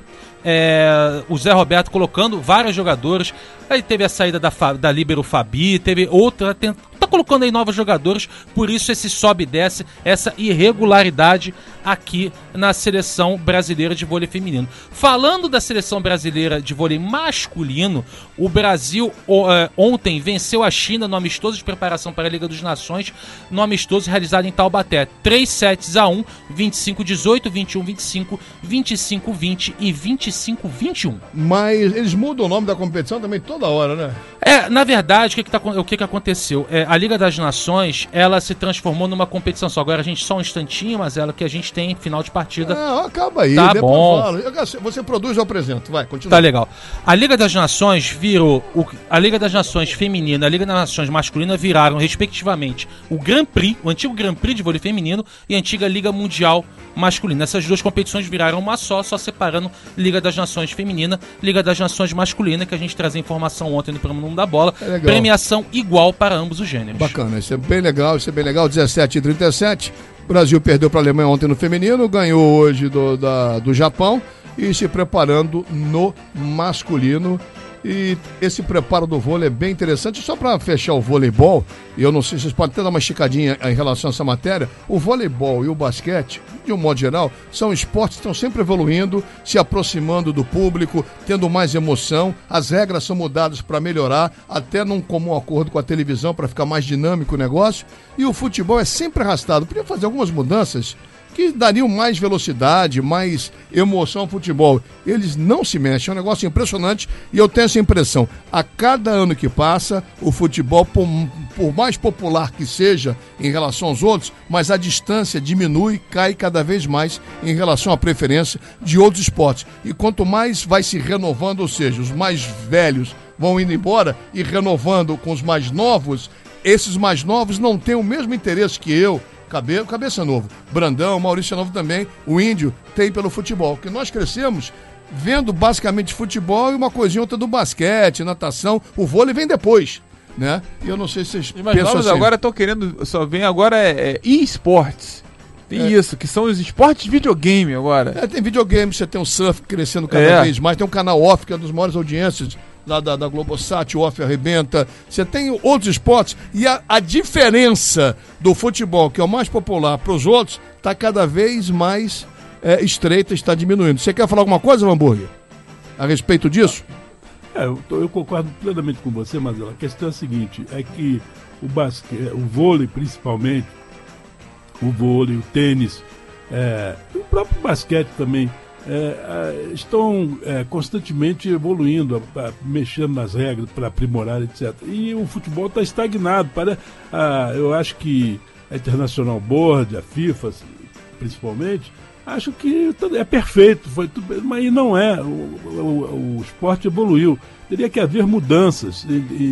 Speaker 4: O Zé Roberto colocando vários jogadores. Aí teve a saída da Líbero Fabi, teve outra, tá colocando aí novos jogadores, por isso esse sobe e desce, essa irregularidade aqui na seleção brasileira de vôlei feminino. Falando da seleção brasileira de vôlei masculino, o Brasil ontem venceu a China no amistoso de preparação para a Liga das Nações, no amistoso realizado em Taubaté. 3-1, 25-18, 21-25, 25-20 e 25-21.
Speaker 3: Mas eles mudam o nome da competição também toda hora, né?
Speaker 4: Na verdade, o que aconteceu? A Liga das Nações, ela se transformou numa competição só. Agora a gente só um instantinho, mas que a gente tem final de partida.
Speaker 3: Acaba aí.
Speaker 4: Tá bom.
Speaker 3: Você produz, eu apresento. Vai, continua.
Speaker 4: Tá legal. A Liga das Nações virou... A Liga das Nações feminina e a Liga das Nações masculina viraram, respectivamente, o Grand Prix, o antigo Grand Prix de vôlei feminino e a antiga Liga Mundial masculina. Essas duas competições viraram uma só separando Liga das Nações feminina, Liga das Nações masculina, que a gente trazia informação ontem no programa Mundo da Bola. Premiação igual para ambos os gêneros.
Speaker 3: Bacana, isso é bem legal, 17h37. O Brasil perdeu para a Alemanha ontem no feminino, ganhou hoje do Japão e se preparando no masculino. E esse preparo do vôlei é bem interessante. Só para fechar o voleibol, e eu não sei se vocês podem até dar uma esticadinha em relação a essa matéria, o voleibol e o basquete, de um modo geral, são esportes que estão sempre evoluindo, se aproximando do público, tendo mais emoção. As regras são mudadas para melhorar, até num comum acordo com a televisão, para ficar mais dinâmico o negócio. E o futebol é sempre arrastado. Podia fazer algumas mudanças que dariam mais velocidade, mais emoção ao futebol. Eles não se mexem, é um negócio impressionante e eu tenho essa impressão. A cada ano que passa, o futebol, por mais popular que seja em relação aos outros, mas a distância diminui, cai cada vez mais em relação à preferência de outros esportes. E quanto mais vai se renovando, ou seja, os mais velhos vão indo embora e renovando com os mais novos, esses mais novos não têm o mesmo interesse que eu, Cabeça Novo, Brandão, Maurício Novo também, o Índio, tem pelo futebol. Porque nós crescemos vendo basicamente futebol e uma coisinha outra do basquete, natação, o vôlei vem depois, né? E eu não sei se vocês
Speaker 5: pensam assim. Agora estão querendo, só vem agora e-sports. Tem isso, que são os esportes de videogame agora.
Speaker 3: Tem videogame, você tem o surf crescendo cada vez mais, tem um canal off, que é uma das maiores audiências lá da Globosat, o off arrebenta. Você tem outros esportes e a diferença do futebol, que é o mais popular, para os outros, está cada vez mais estreita, está diminuindo. Você quer falar alguma coisa, Hamburger, a respeito disso?
Speaker 7: Eu concordo plenamente com você, mas a questão é a seguinte, é que o vôlei principalmente, o vôlei, o tênis, o próprio basquete também, estão constantemente evoluindo, mexendo nas regras para aprimorar, etc. E o futebol está estagnado. Eu acho que a International Board, a FIFA, principalmente, acho que é perfeito, foi tudo, mas não é. O esporte evoluiu. Teria que haver mudanças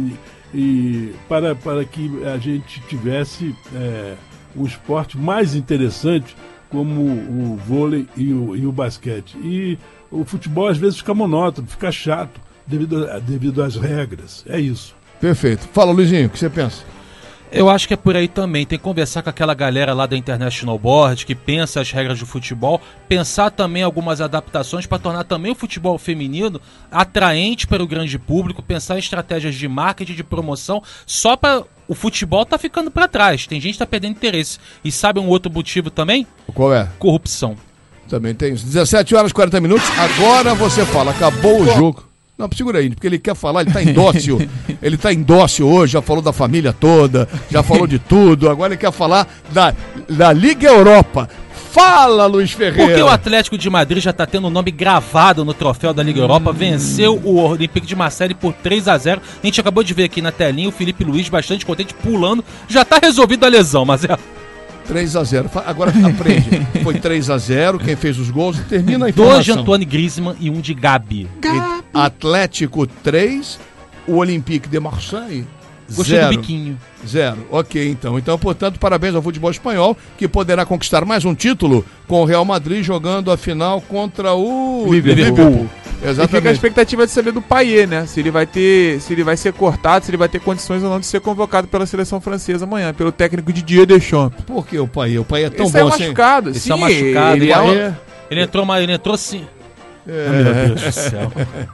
Speaker 7: para que a gente tivesse um esporte mais interessante como o vôlei e o basquete. E o futebol às vezes fica monótono, fica chato devido às regras. É isso.
Speaker 3: Perfeito. Fala, Luizinho, o que você pensa?
Speaker 4: Eu acho que é por aí também. Tem que conversar com aquela galera lá da International Board que pensa as regras do futebol, pensar também algumas adaptações para tornar também o futebol feminino atraente para o grande público, pensar em estratégias de marketing, de promoção, só para o futebol tá ficando para trás. Tem gente que tá perdendo interesse. E sabe um outro motivo também?
Speaker 3: Qual é?
Speaker 4: Corrupção.
Speaker 3: Também tem isso. 17 horas e 40 minutos. Agora você fala, acabou o jogo. Não, segura aí, porque ele quer falar, ele tá em dócil. Ele tá em dócil hoje, já falou da família toda, já falou de tudo. Agora ele quer falar da Liga Europa. Fala, Luiz Ferreira!
Speaker 4: Porque o Atlético de Madrid já está tendo o nome gravado no troféu da Liga Europa, venceu o Olympique de Marseille por 3-0. A gente acabou de ver aqui na telinha o Felipe Luiz bastante contente, pulando. Já está resolvido a lesão, mas
Speaker 3: 3-0. Agora aprende. Foi 3-0, quem fez os gols, termina a informação.
Speaker 4: 2 de Antoine Griezmann e 1 de Gabi.
Speaker 3: Atlético 3, o Olympique de Marseille
Speaker 4: Gostei
Speaker 3: 0.
Speaker 4: do biquinho.
Speaker 3: 0. Ok, então. Então, portanto, parabéns ao futebol espanhol, que poderá conquistar mais um título com o Real Madrid jogando a final contra o Liverpool.
Speaker 5: Exatamente. E fica a expectativa de saber do Payet, né? Se ele vai ser cortado, se ele vai ter condições ou não de ser convocado pela seleção francesa amanhã, pelo técnico Didier Deschamps.
Speaker 3: Por que o Payet? O Payet é tão
Speaker 5: Esse
Speaker 3: bom
Speaker 5: é machucado,
Speaker 3: assim.
Speaker 4: Esse é machucado.
Speaker 5: Ele
Speaker 4: entrou sim.
Speaker 5: Meu Deus do céu.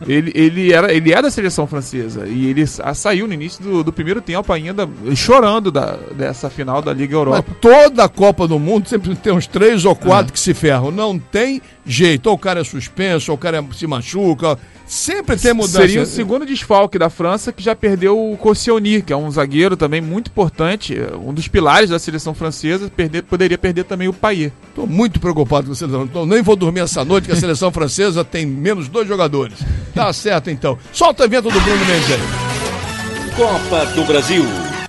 Speaker 5: Ele é da seleção francesa e ele saiu no início do primeiro tempo ainda chorando dessa final da Liga Europa.
Speaker 3: Mas toda a Copa do Mundo sempre tem uns 3 ou 4 que se ferram. Não tem jeito. Ou o cara é suspenso, ou o cara se machuca. Sempre tem mudança.
Speaker 5: Seria o segundo desfalque da França, que já perdeu o Koscielny, que é um zagueiro também muito importante, um dos pilares da seleção francesa. Poderia perder também o Payet.
Speaker 3: Estou muito preocupado com a seleção. Então, nem vou dormir essa noite, que a seleção francesa tem menos 2 jogadores. Tá certo, então. Solta o evento do Bruno Mendes aí.
Speaker 8: Copa do Brasil.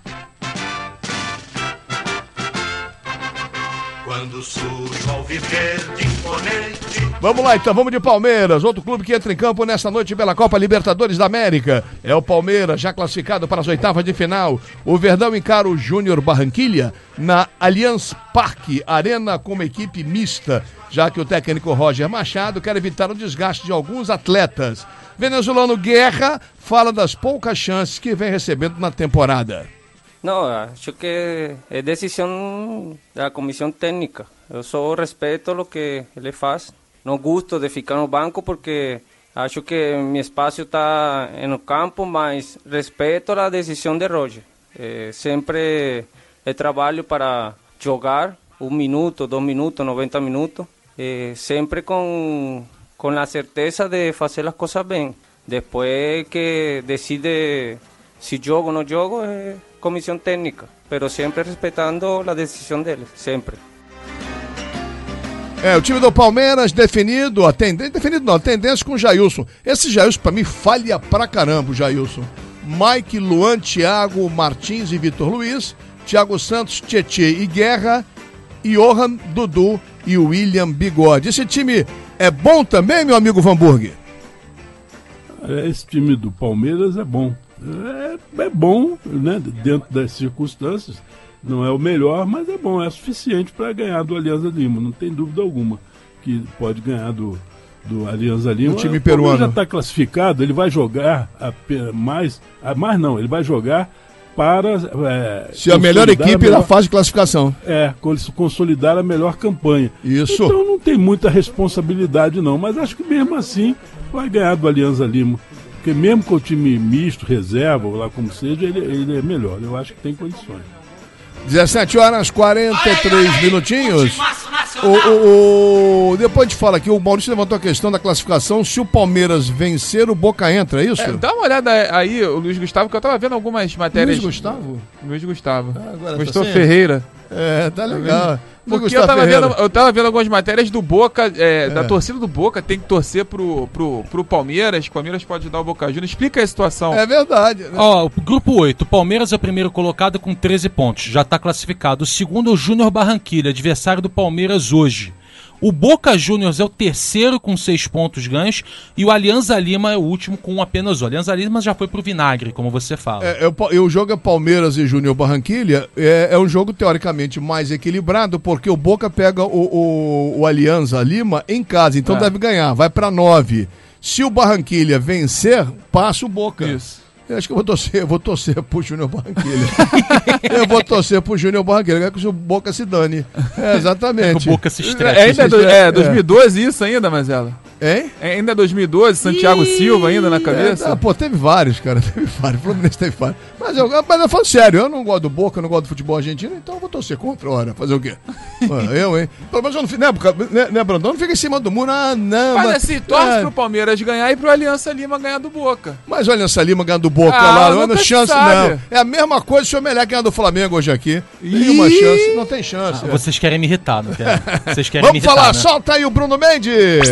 Speaker 2: Quando surge ao viver de imponente.
Speaker 3: Vamos lá, então, vamos de Palmeiras, outro clube que entra em campo nessa noite pela Copa Libertadores da América. É o Palmeiras, já classificado para as oitavas de final. O Verdão encara o Júnior Barranquilla na Allianz Parque Arena com uma equipe mista, já que o técnico Roger Machado quer evitar o desgaste de alguns atletas. Venezuelano Guerra fala das poucas chances que vem recebendo na temporada.
Speaker 11: Não, acho que é decisão da comissão técnica. Eu só respeito o que ele faz. Não gosto de ficar no banco porque acho que meu espaço está no campo, mas respeito a decisão de Roger. Sempre trabalho para jogar 1 minuto, 2 minutos, 90 minutos, sempre com a certeza de fazer as coisas bem. Depois que decide se jogo ou não jogo, é comissão técnica, mas sempre respeitando a decisão dele, sempre.
Speaker 3: O time do Palmeiras definido, a tendência com o Jailson. Esse Jailson, pra mim, falha pra caramba, o Jailson. Mike, Luan, Thiago, Martins e Vitor Luiz, Thiago Santos, Tietê e Guerra, Johan, Dudu e William Bigode. Esse time é bom também, meu amigo Vanburg?
Speaker 7: Esse time do Palmeiras é bom. É bom, né? Dentro das circunstâncias. Não é o melhor, mas é bom, é suficiente para ganhar do Alianza Lima. Não tem dúvida alguma que pode ganhar do Alianza Lima.
Speaker 3: O time peruano
Speaker 7: já está classificado, ele vai jogar ele vai jogar para
Speaker 3: se a melhor equipe da fase de classificação.
Speaker 7: Consolidar a melhor campanha.
Speaker 3: Isso.
Speaker 7: Então não tem muita responsabilidade não, mas acho que mesmo assim vai ganhar do Alianza Lima. Porque mesmo com o time misto, reserva, ou lá como seja, ele é melhor. Eu acho que tem condições.
Speaker 3: 17h43 minutinhos. Depois de fala aqui, o Maurício levantou a questão da classificação. Se o Palmeiras vencer, o Boca entra, é isso?
Speaker 5: Dá uma olhada aí, o Luiz Gustavo, que eu tava vendo algumas matérias. Luiz Gustavo. Gustavo
Speaker 3: tá
Speaker 5: Ferreira.
Speaker 3: Tá legal.
Speaker 5: Porque eu tava vendo algumas matérias do Boca, da torcida do Boca, tem que torcer pro Palmeiras. O Palmeiras pode dar o Boca Juniors. Explica a situação.
Speaker 3: É verdade. Né?
Speaker 4: O grupo 8, o Palmeiras é o primeiro colocado com 13 pontos, já está classificado. O segundo é o Júnior Barranquilla, adversário do Palmeiras hoje. O Boca Juniors é o terceiro com 6 pontos ganhos e o Alianza Lima é o último com apenas 1. O Alianza Lima já foi pro vinagre, como você fala.
Speaker 3: O jogo é Palmeiras e Júnior Barranquilla, é um jogo teoricamente mais equilibrado, porque o Boca pega o Alianza Lima em casa, então deve ganhar, vai para 9. Se o Barranquilla vencer, passa o Boca.
Speaker 5: Isso.
Speaker 3: Eu acho que eu vou torcer pro Júnior Barranquilla. Eu vou torcer pro Júnior Barranquilla, que o Boca se dane. Exatamente.
Speaker 4: O Boca se estressa.
Speaker 5: Ainda 2012 isso ainda, Marcelo?
Speaker 3: Hein?
Speaker 5: Ainda 2012, Santiago Silva ainda na cabeça?
Speaker 3: Teve vários, cara. Teve vários. O Fluminense teve vários. Mas eu falo sério, eu não gosto do Boca, eu não gosto do futebol argentino, então eu vou torcer contra. Ora, fazer o quê? Hein? Pelo menos eu não fico. Né, Brandão? Não fica em cima do muro. Não.
Speaker 5: Mas assim, torce pro Palmeiras ganhar e pro Alianza Lima ganhar do Boca.
Speaker 3: Mas o Alianza Lima ganhar do Boca lá, não tem chance, não. É a mesma coisa se o Emelec ganhar do Flamengo hoje aqui. Nenhuma chance, não tem chance.
Speaker 4: Vocês querem me irritar, não querem? Vocês querem
Speaker 3: Vamos
Speaker 4: me irritar,
Speaker 3: falar,
Speaker 4: né?
Speaker 3: solta aí o Bruno Mendes.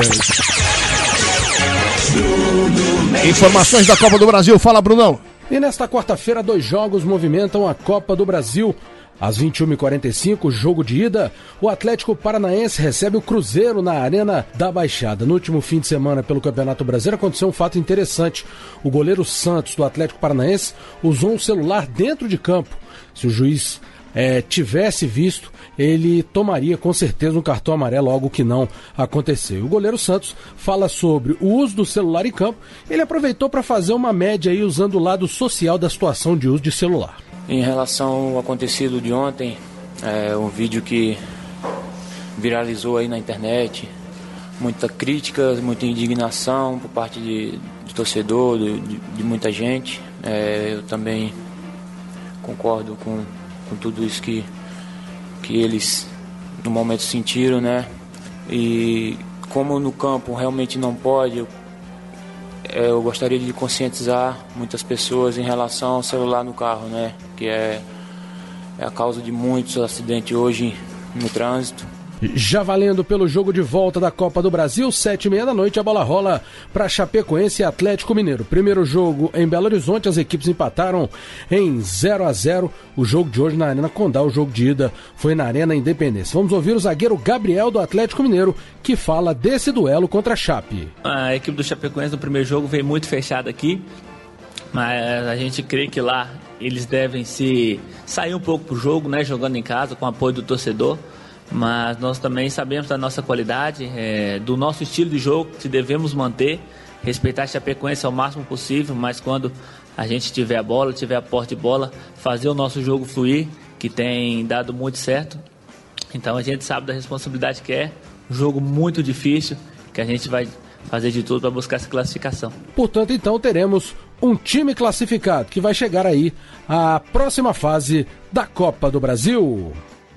Speaker 3: Informações da Copa do Brasil, fala Brunão.
Speaker 12: E nesta quarta-feira, 2 jogos movimentam a Copa do Brasil. Às 21h45, jogo de ida, o Atlético Paranaense recebe o Cruzeiro na Arena da Baixada. No último fim de semana, pelo Campeonato Brasileiro, aconteceu um fato interessante. O goleiro Santos, do Atlético Paranaense, usou um celular dentro de campo. Se o juiz tivesse visto, ele tomaria com certeza um cartão amarelo, algo que não aconteceu. O goleiro Santos fala sobre o uso do celular em campo. Ele aproveitou para fazer uma média aí, usando o lado social da situação de uso de celular.
Speaker 13: Em relação ao acontecido de ontem, um vídeo que viralizou aí na internet, muita crítica, muita indignação por parte de torcedor, de muita gente. Eu também concordo com tudo isso que eles no momento sentiram, né? E como no campo realmente não pode, eu gostaria de conscientizar muitas pessoas em relação ao celular no carro, né? Que é a causa de muitos acidentes hoje no trânsito.
Speaker 12: Já valendo pelo jogo de volta da Copa do Brasil, 19h30 a bola rola para Chapecoense e Atlético Mineiro. Primeiro jogo em Belo Horizonte, as equipes empataram em 0-0. O jogo de hoje na Arena Condá, o jogo de ida foi na Arena Independência. Vamos ouvir o zagueiro Gabriel do Atlético Mineiro, que fala desse duelo contra a Chape.
Speaker 14: A equipe do Chapecoense no primeiro jogo veio muito fechada aqui, mas a gente crê que lá eles devem se sair um pouco pro jogo, né, jogando em casa com o apoio do torcedor. Mas nós também sabemos da nossa qualidade, do nosso estilo de jogo, que devemos manter, respeitar a Chapecoense ao máximo possível, mas quando a gente tiver a bola, tiver a posse de bola, fazer o nosso jogo fluir, que tem dado muito certo. Então a gente sabe da responsabilidade que é, um jogo muito difícil, que a gente vai fazer de tudo para buscar essa classificação.
Speaker 12: Portanto, então teremos um time classificado que vai chegar aí à próxima fase da Copa do Brasil.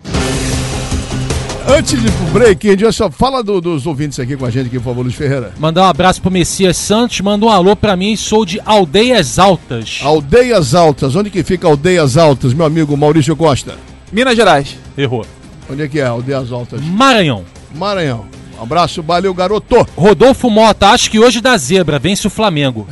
Speaker 3: Antes de ir pro break, a gente só fala dos ouvintes aqui com a gente, aqui, por favor, Luiz Ferreira.
Speaker 4: Mandar um abraço pro Messias Santos, manda um alô pra mim, sou de Aldeias Altas.
Speaker 3: Aldeias Altas, onde que fica Aldeias Altas, meu amigo Maurício Costa?
Speaker 5: Minas Gerais.
Speaker 4: Errou.
Speaker 3: Onde é que é Aldeias Altas?
Speaker 4: Maranhão.
Speaker 3: Maranhão. Um abraço, valeu, garoto.
Speaker 4: Rodolfo Mota, acho que hoje dá zebra, vence o Flamengo.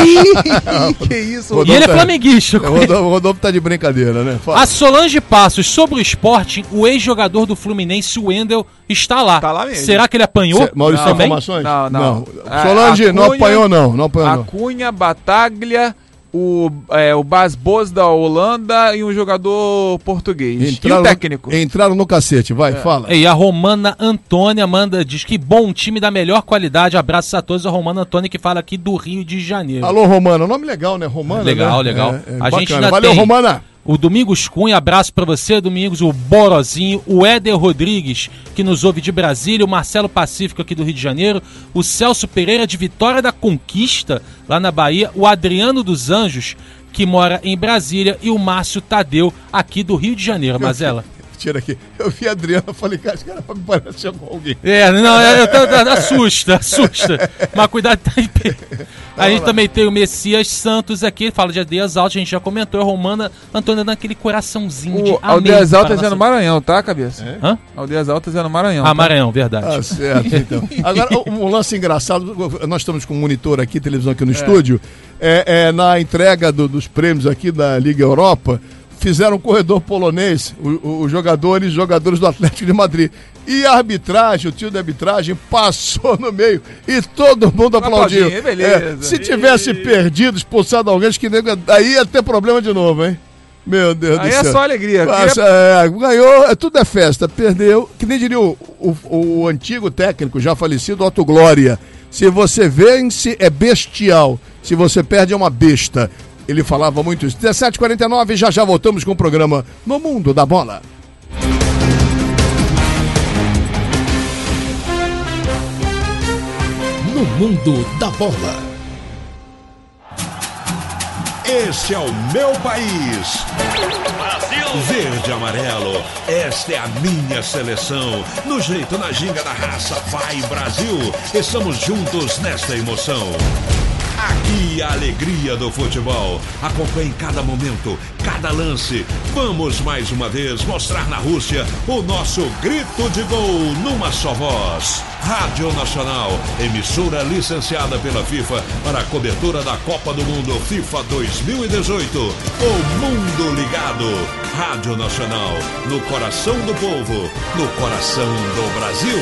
Speaker 3: Que isso,
Speaker 4: Rodolfo. E ele é flamenguista.
Speaker 3: O Rodolfo tá de brincadeira, né?
Speaker 4: Fala. A Solange Passos, sobre o Sporting, o ex-jogador do Fluminense, o Wendel, está lá.
Speaker 5: Tá lá mesmo.
Speaker 4: Será que ele apanhou?
Speaker 3: Maurício,
Speaker 4: também?
Speaker 3: informações?
Speaker 5: Não.
Speaker 3: Solange, não apanhou não. Não apanhou não.
Speaker 5: Acunha, Bataglia o Bas Boas da Holanda e um jogador português. E o técnico.
Speaker 3: Entraram no cacete, fala.
Speaker 4: E a Romana Antônia diz que bom, time da melhor qualidade. Abraços a todos. A Romana Antônia que fala aqui do Rio de Janeiro.
Speaker 3: Alô, Romana. Nome legal, né? Romana.
Speaker 4: Legal,
Speaker 3: né?
Speaker 4: legal. A
Speaker 3: bacana.
Speaker 4: gente ainda
Speaker 3: Valeu,
Speaker 4: tem
Speaker 3: Romana.
Speaker 4: o Domingos Cunha, abraço pra você, Domingos, o Borozinho, o Éder Rodrigues, que nos ouve de Brasília, o Marcelo Pacífico aqui do Rio de Janeiro, o Celso Pereira de Vitória da Conquista, lá na Bahia, o Adriano dos Anjos, que mora em Brasília, e o Márcio Tadeu, aqui do Rio de Janeiro. Mazela.
Speaker 3: Tira aqui. Eu vi a Adriana, falei, cara, esse cara me parecer com alguém.
Speaker 4: Assusta. Mas cuidado. A gente também tem o Messias Santos aqui, ele fala de Aldeias Altas, a gente já comentou, a Romana Antônia dando aquele coraçãozinho de amém.
Speaker 5: Aldeias Altas é no Maranhão, tá, cabeça?
Speaker 4: Hã?
Speaker 5: Aldeias Altas é no Maranhão.
Speaker 4: Ah, Maranhão, verdade.
Speaker 3: Certo, então. Agora, um lance engraçado, nós estamos com um monitor aqui, televisão aqui no estúdio, na entrega dos prêmios aqui da Liga Europa, fizeram um corredor polonês, os jogadores do Atlético de Madrid. E a arbitragem, o tio da arbitragem, passou no meio e todo mundo aplaudiu.
Speaker 5: Beleza.
Speaker 3: Se tivesse perdido, expulsado alguém, acho que aí ia ter problema de novo, hein? Meu Deus do céu.
Speaker 5: Aí é só alegria.
Speaker 3: Ganhou, tudo é festa. Perdeu, que nem diria o antigo técnico, já falecido, Otto Glória. Se você vence, é bestial. Se você perde, é uma besta. Ele falava muito isso. 17h49, já voltamos com o programa No Mundo da Bola.
Speaker 1: No Mundo da Bola.
Speaker 10: Este é o meu país. Brasil. Verde e amarelo. Esta é a minha seleção. No jeito, na ginga da raça, vai Brasil. Estamos juntos nesta emoção. Aqui a alegria do futebol. Acompanhe cada momento, cada lance. Vamos mais uma vez mostrar na Rússia o nosso grito de gol numa só voz. Rádio Nacional, emissora licenciada pela FIFA para a cobertura da Copa do Mundo FIFA 2018. O mundo ligado. Rádio Nacional, no coração do povo, no coração do Brasil.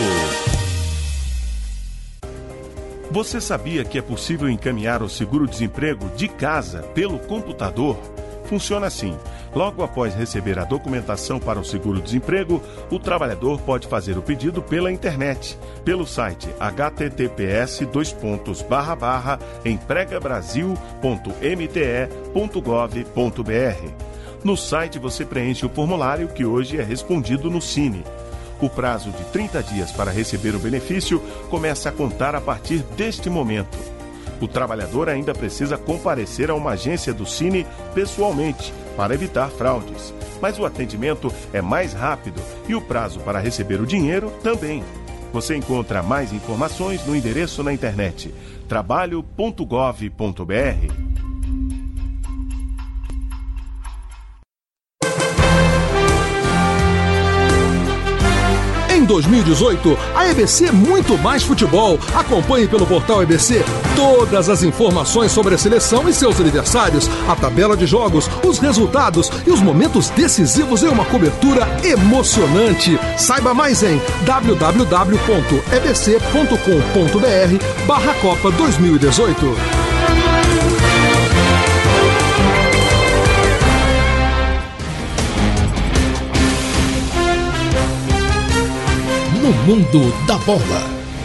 Speaker 9: Você sabia que é possível encaminhar o seguro-desemprego de casa pelo computador? Funciona assim. Logo após receber a documentação para o seguro-desemprego, o trabalhador pode fazer o pedido pela internet, pelo site https://empregabrasil.mte.gov.br. No site você preenche o formulário que hoje é respondido no Cine. O prazo de 30 dias para receber o benefício começa a contar a partir deste momento. O trabalhador ainda precisa comparecer a uma agência do Cine pessoalmente para evitar fraudes. Mas o atendimento é mais rápido e o prazo para receber o dinheiro também. Você encontra mais informações no endereço na internet trabalho.gov.br.
Speaker 15: Em 2018, a EBC é muito mais futebol. Acompanhe pelo portal EBC todas as informações sobre a seleção e seus adversários, a tabela de jogos, os resultados e os momentos decisivos em uma cobertura emocionante. Saiba mais em www.ebc.com.br/Copa 2018.
Speaker 1: No Mundo da Bola.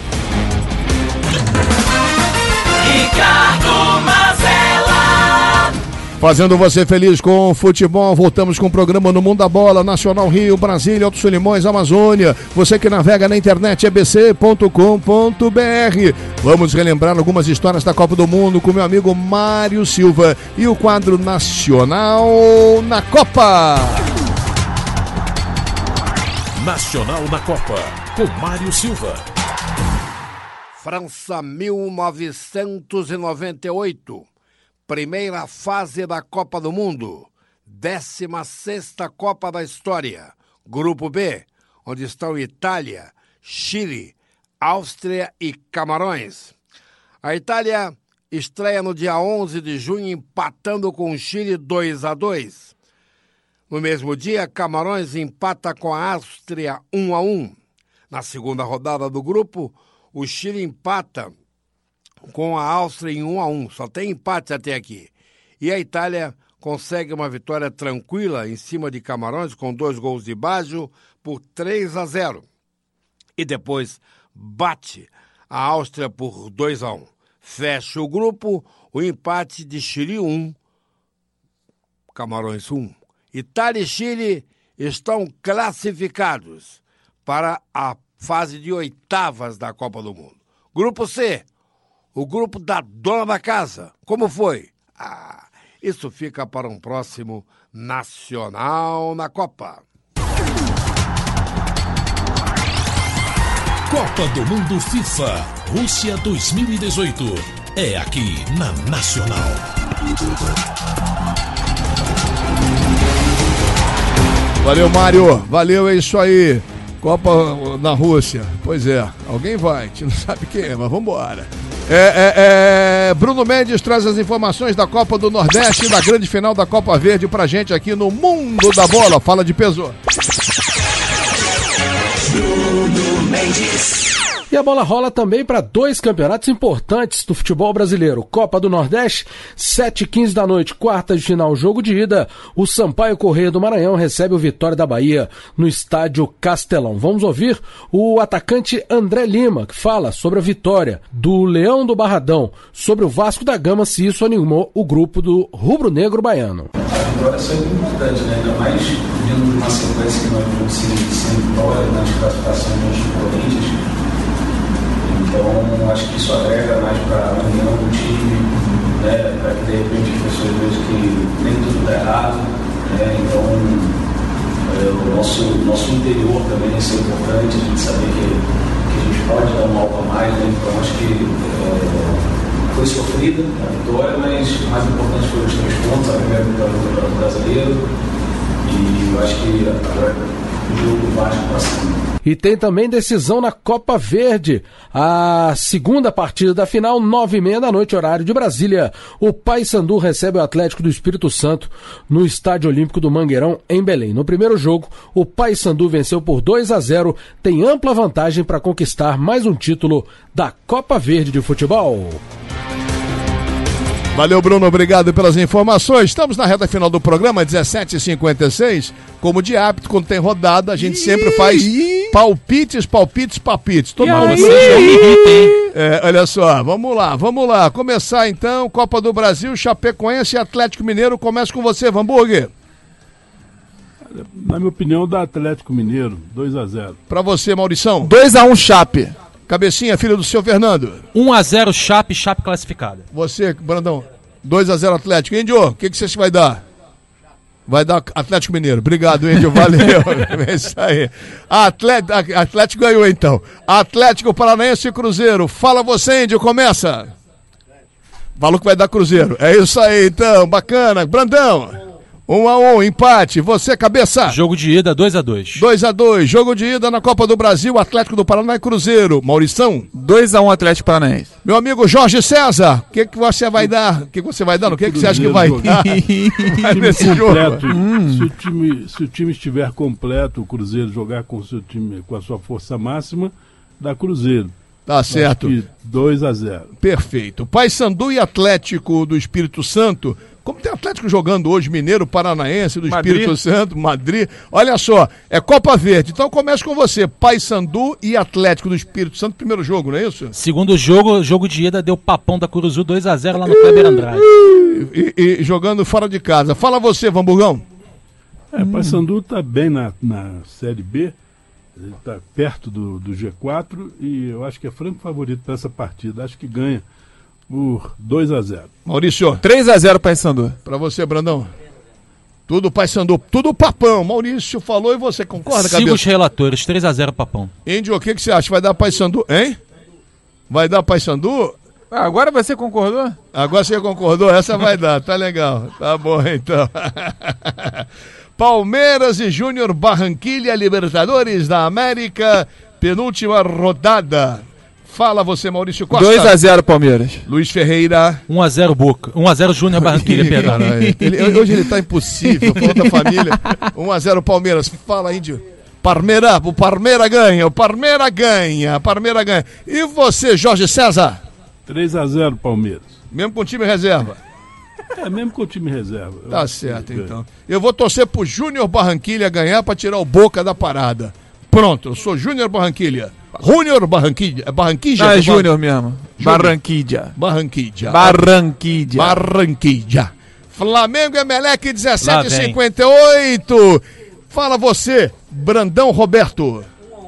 Speaker 2: Ricardo Mazella.
Speaker 3: Fazendo você feliz com o futebol, voltamos com o programa No Mundo da Bola, Nacional Rio, Brasília, Altos Solimões, Amazônia. Você que navega na internet, ebc.com.br. Vamos relembrar algumas histórias da Copa do Mundo com meu amigo Mário Silva e o quadro Nacional na Copa.
Speaker 1: Nacional na Copa, com Mário Silva.
Speaker 16: França 1998, primeira fase da Copa do Mundo, 16ª Copa da história, Grupo B, onde estão Itália, Chile, Áustria e Camarões. A Itália estreia no dia 11 de junho empatando com o Chile 2-2. No mesmo dia, Camarões empata com a Áustria 1-1. Na segunda rodada do grupo, o Chile empata com a Áustria em 1-1. Só tem empate até aqui. E a Itália consegue uma vitória tranquila em cima de Camarões, com 2 gols de Baggio, por 3-0. E depois bate a Áustria por 2-1. Fecha o grupo, o empate de Chile 1, Camarões 1. Itália e Chile estão classificados para a fase de oitavas da Copa do Mundo. Grupo C, o grupo da dona da casa. Como foi? Isso fica para um próximo Nacional na Copa.
Speaker 1: Copa do Mundo FIFA Rússia 2018. É aqui na Nacional.
Speaker 3: Valeu, Mário. Valeu, é isso aí. Copa na Rússia. Pois é, alguém vai. A gente não sabe quem é, mas vambora. Bruno Mendes traz as informações da Copa do Nordeste e da grande final da Copa Verde pra gente aqui no Mundo da Bola. Fala de peso.
Speaker 12: Bruno Mendes. E a bola rola também para 2 campeonatos importantes do futebol brasileiro. Copa do Nordeste, 7h15 da noite, quarta de final, jogo de ida. O Sampaio Corrêa do Maranhão recebe o Vitória da Bahia no estádio Castelão. Vamos ouvir o atacante André Lima, que fala sobre a vitória do Leão do Barradão sobre o Vasco da Gama, se isso animou o grupo do rubro-negro baiano.
Speaker 17: A vitória é sempre importante, né? Ainda mais vindo de uma sequência que nós vamos sem vitória nas classificações dos Corinthians. Então, acho que isso agrega mais para a união do time, né? Para que de repente as pessoas vejam que nem tudo está errado, né? Então, o nosso interior também é importante, a gente saber que a gente pode dar um algo a mais, né? Então, acho que foi sofrida a vitória, mas o mais importante foi os 3 pontos, a primeira vitória do Campeonato Brasileiro, e eu acho que agora o jogo do Vasco para cima.
Speaker 12: E tem também decisão na Copa Verde. A segunda partida da final, 9h30 da noite, horário de Brasília. O Paysandu recebe o Atlético do Espírito Santo no Estádio Olímpico do Mangueirão, em Belém. No primeiro jogo, o Paysandu venceu por 2-0, tem ampla vantagem para conquistar mais um título da Copa Verde de futebol.
Speaker 3: Valeu, Bruno, obrigado pelas informações. Estamos na reta final do programa, 17h56. Como de hábito, quando tem rodada, a gente sempre faz palpites. Todo mundo olha só, vamos lá. Começar então, Copa do Brasil, Chapecoense e Atlético Mineiro. Começa com você, Hamburger.
Speaker 7: Na minha opinião, dá Atlético Mineiro, 2-0.
Speaker 3: Pra você, Maurição.
Speaker 5: 2-1 Chape.
Speaker 3: Cabecinha, filho do seu Fernando.
Speaker 4: 1-0 Chape classificada.
Speaker 3: Você, Brandão, 2-0 Atlético. Índio, o que você vai dar? Vai dar Atlético Mineiro. Obrigado, Índio, valeu. É isso aí. Atlético ganhou então. Atlético Paranaense e Cruzeiro. Fala você, Índio, começa. Falou que vai dar Cruzeiro. É isso aí então, bacana. Brandão. 1-1, empate. Você, cabeça.
Speaker 4: Jogo de ida, 2-2.
Speaker 3: 2-2. Jogo de ida na Copa do Brasil, Atlético do Paraná e Cruzeiro. Maurição.
Speaker 5: 2-1 Atlético Paranaense.
Speaker 3: Meu amigo Jorge César, o que você vai dar? O que você vai dar? O que você acha que vai dar?
Speaker 7: Nesse jogo. Se o time estiver completo, o Cruzeiro jogar com o seu time, com a sua força máxima, dá Cruzeiro.
Speaker 3: Tá certo.
Speaker 7: 2-0.
Speaker 3: Perfeito. Paysandu e Atlético do Espírito Santo. Como tem Atlético jogando hoje, Mineiro, Paranaense, do Espírito Santo, Madrid. Olha só, é Copa Verde. Então começa com você, Paysandu e Atlético do Espírito Santo, primeiro jogo, não é isso?
Speaker 4: Segundo jogo de ida, deu papão da Curuzu, 2-0 lá no Kleber Andrade.
Speaker 3: E jogando fora de casa. Fala você, Vamburgão.
Speaker 7: Paysandu tá bem na Série B, ele tá perto do G4 e eu acho que é franco favorito para essa partida. Acho que ganha por 2-0.
Speaker 3: Maurício.
Speaker 5: 3-0 Paysandu.
Speaker 3: Pra você, Brandão. Tudo Paysandu, tudo papão. Maurício falou e você concorda,
Speaker 4: Siga os relatores, 3-0 papão.
Speaker 3: Índio, o que você acha? Vai dar Paysandu, hein? Vai dar Paysandu?
Speaker 5: Agora você concordou?
Speaker 3: Agora você concordou? Essa vai dar, tá legal. Tá bom, então. Palmeiras e Júnior Barranquilla, Libertadores da América, penúltima rodada. Fala você, Maurício Costa.
Speaker 5: 2-0 Palmeiras.
Speaker 3: Luiz Ferreira.
Speaker 4: 1-0 Boca. 1-0 Júnior Barranquilla, perdão.
Speaker 3: Hoje ele tá impossível, falando da família. 1-0 Palmeiras. Fala, Índio. O Parmeira ganha. E você, Jorge César?
Speaker 7: 3-0 Palmeiras.
Speaker 3: Mesmo com time reserva.
Speaker 7: Mesmo com o time reserva.
Speaker 3: Tá certo, então. Eu vou torcer pro Júnior Barranquilla ganhar pra tirar o Boca da parada. Pronto, eu sou Júnior Barranquilla. Júnior Barranquilla. Barranquilla?
Speaker 5: Não, é Júnior mesmo. Barranquilla.
Speaker 3: Flamengo e Emelec 17h58. Fala você, Brandão Roberto.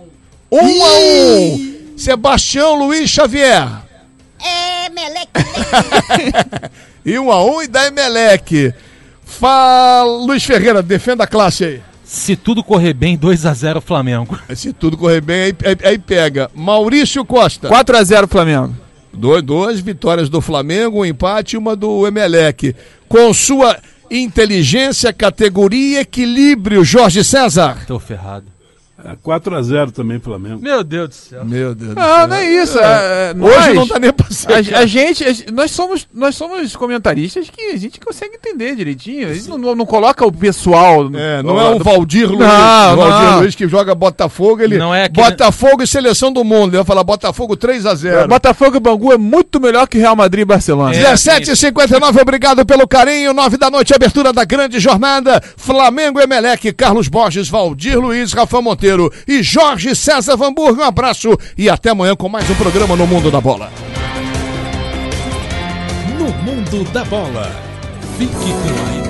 Speaker 3: 1-1. Sebastião Luiz Xavier.
Speaker 18: Emelec.
Speaker 3: E 1-1 e da Emelec. Luiz Ferreira, defenda a classe aí.
Speaker 4: Se tudo correr bem, 2-0 Flamengo.
Speaker 3: Se tudo correr bem, aí pega. Maurício Costa.
Speaker 5: 4-0 Flamengo.
Speaker 3: Duas vitórias do Flamengo, um empate e uma do Emelec. Com sua inteligência, categoria e equilíbrio, Jorge César.
Speaker 4: Tô ferrado.
Speaker 7: 4-0 também Flamengo.
Speaker 4: Meu Deus do céu.
Speaker 5: Não é isso.
Speaker 3: Hoje não tá nem pra ser.
Speaker 5: Nós somos comentaristas que a gente consegue entender direitinho. A gente não coloca o pessoal.
Speaker 3: Não é o Valdir Luiz. Valdir Luiz que joga Botafogo. Ele
Speaker 4: não é
Speaker 3: Botafogo e seleção do mundo. Ele vai falar Botafogo 3-0.
Speaker 5: Botafogo e Bangu é muito melhor que Real Madrid e Barcelona.
Speaker 3: 17h59, obrigado pelo carinho. 9 da noite, abertura da grande jornada. Flamengo, Emelec, Carlos Borges, Valdir Luiz, Rafa Monteiro e Jorge César Vanburg. Um abraço e até amanhã com mais um programa no Mundo da Bola.
Speaker 1: No Mundo da Bola. Fique com a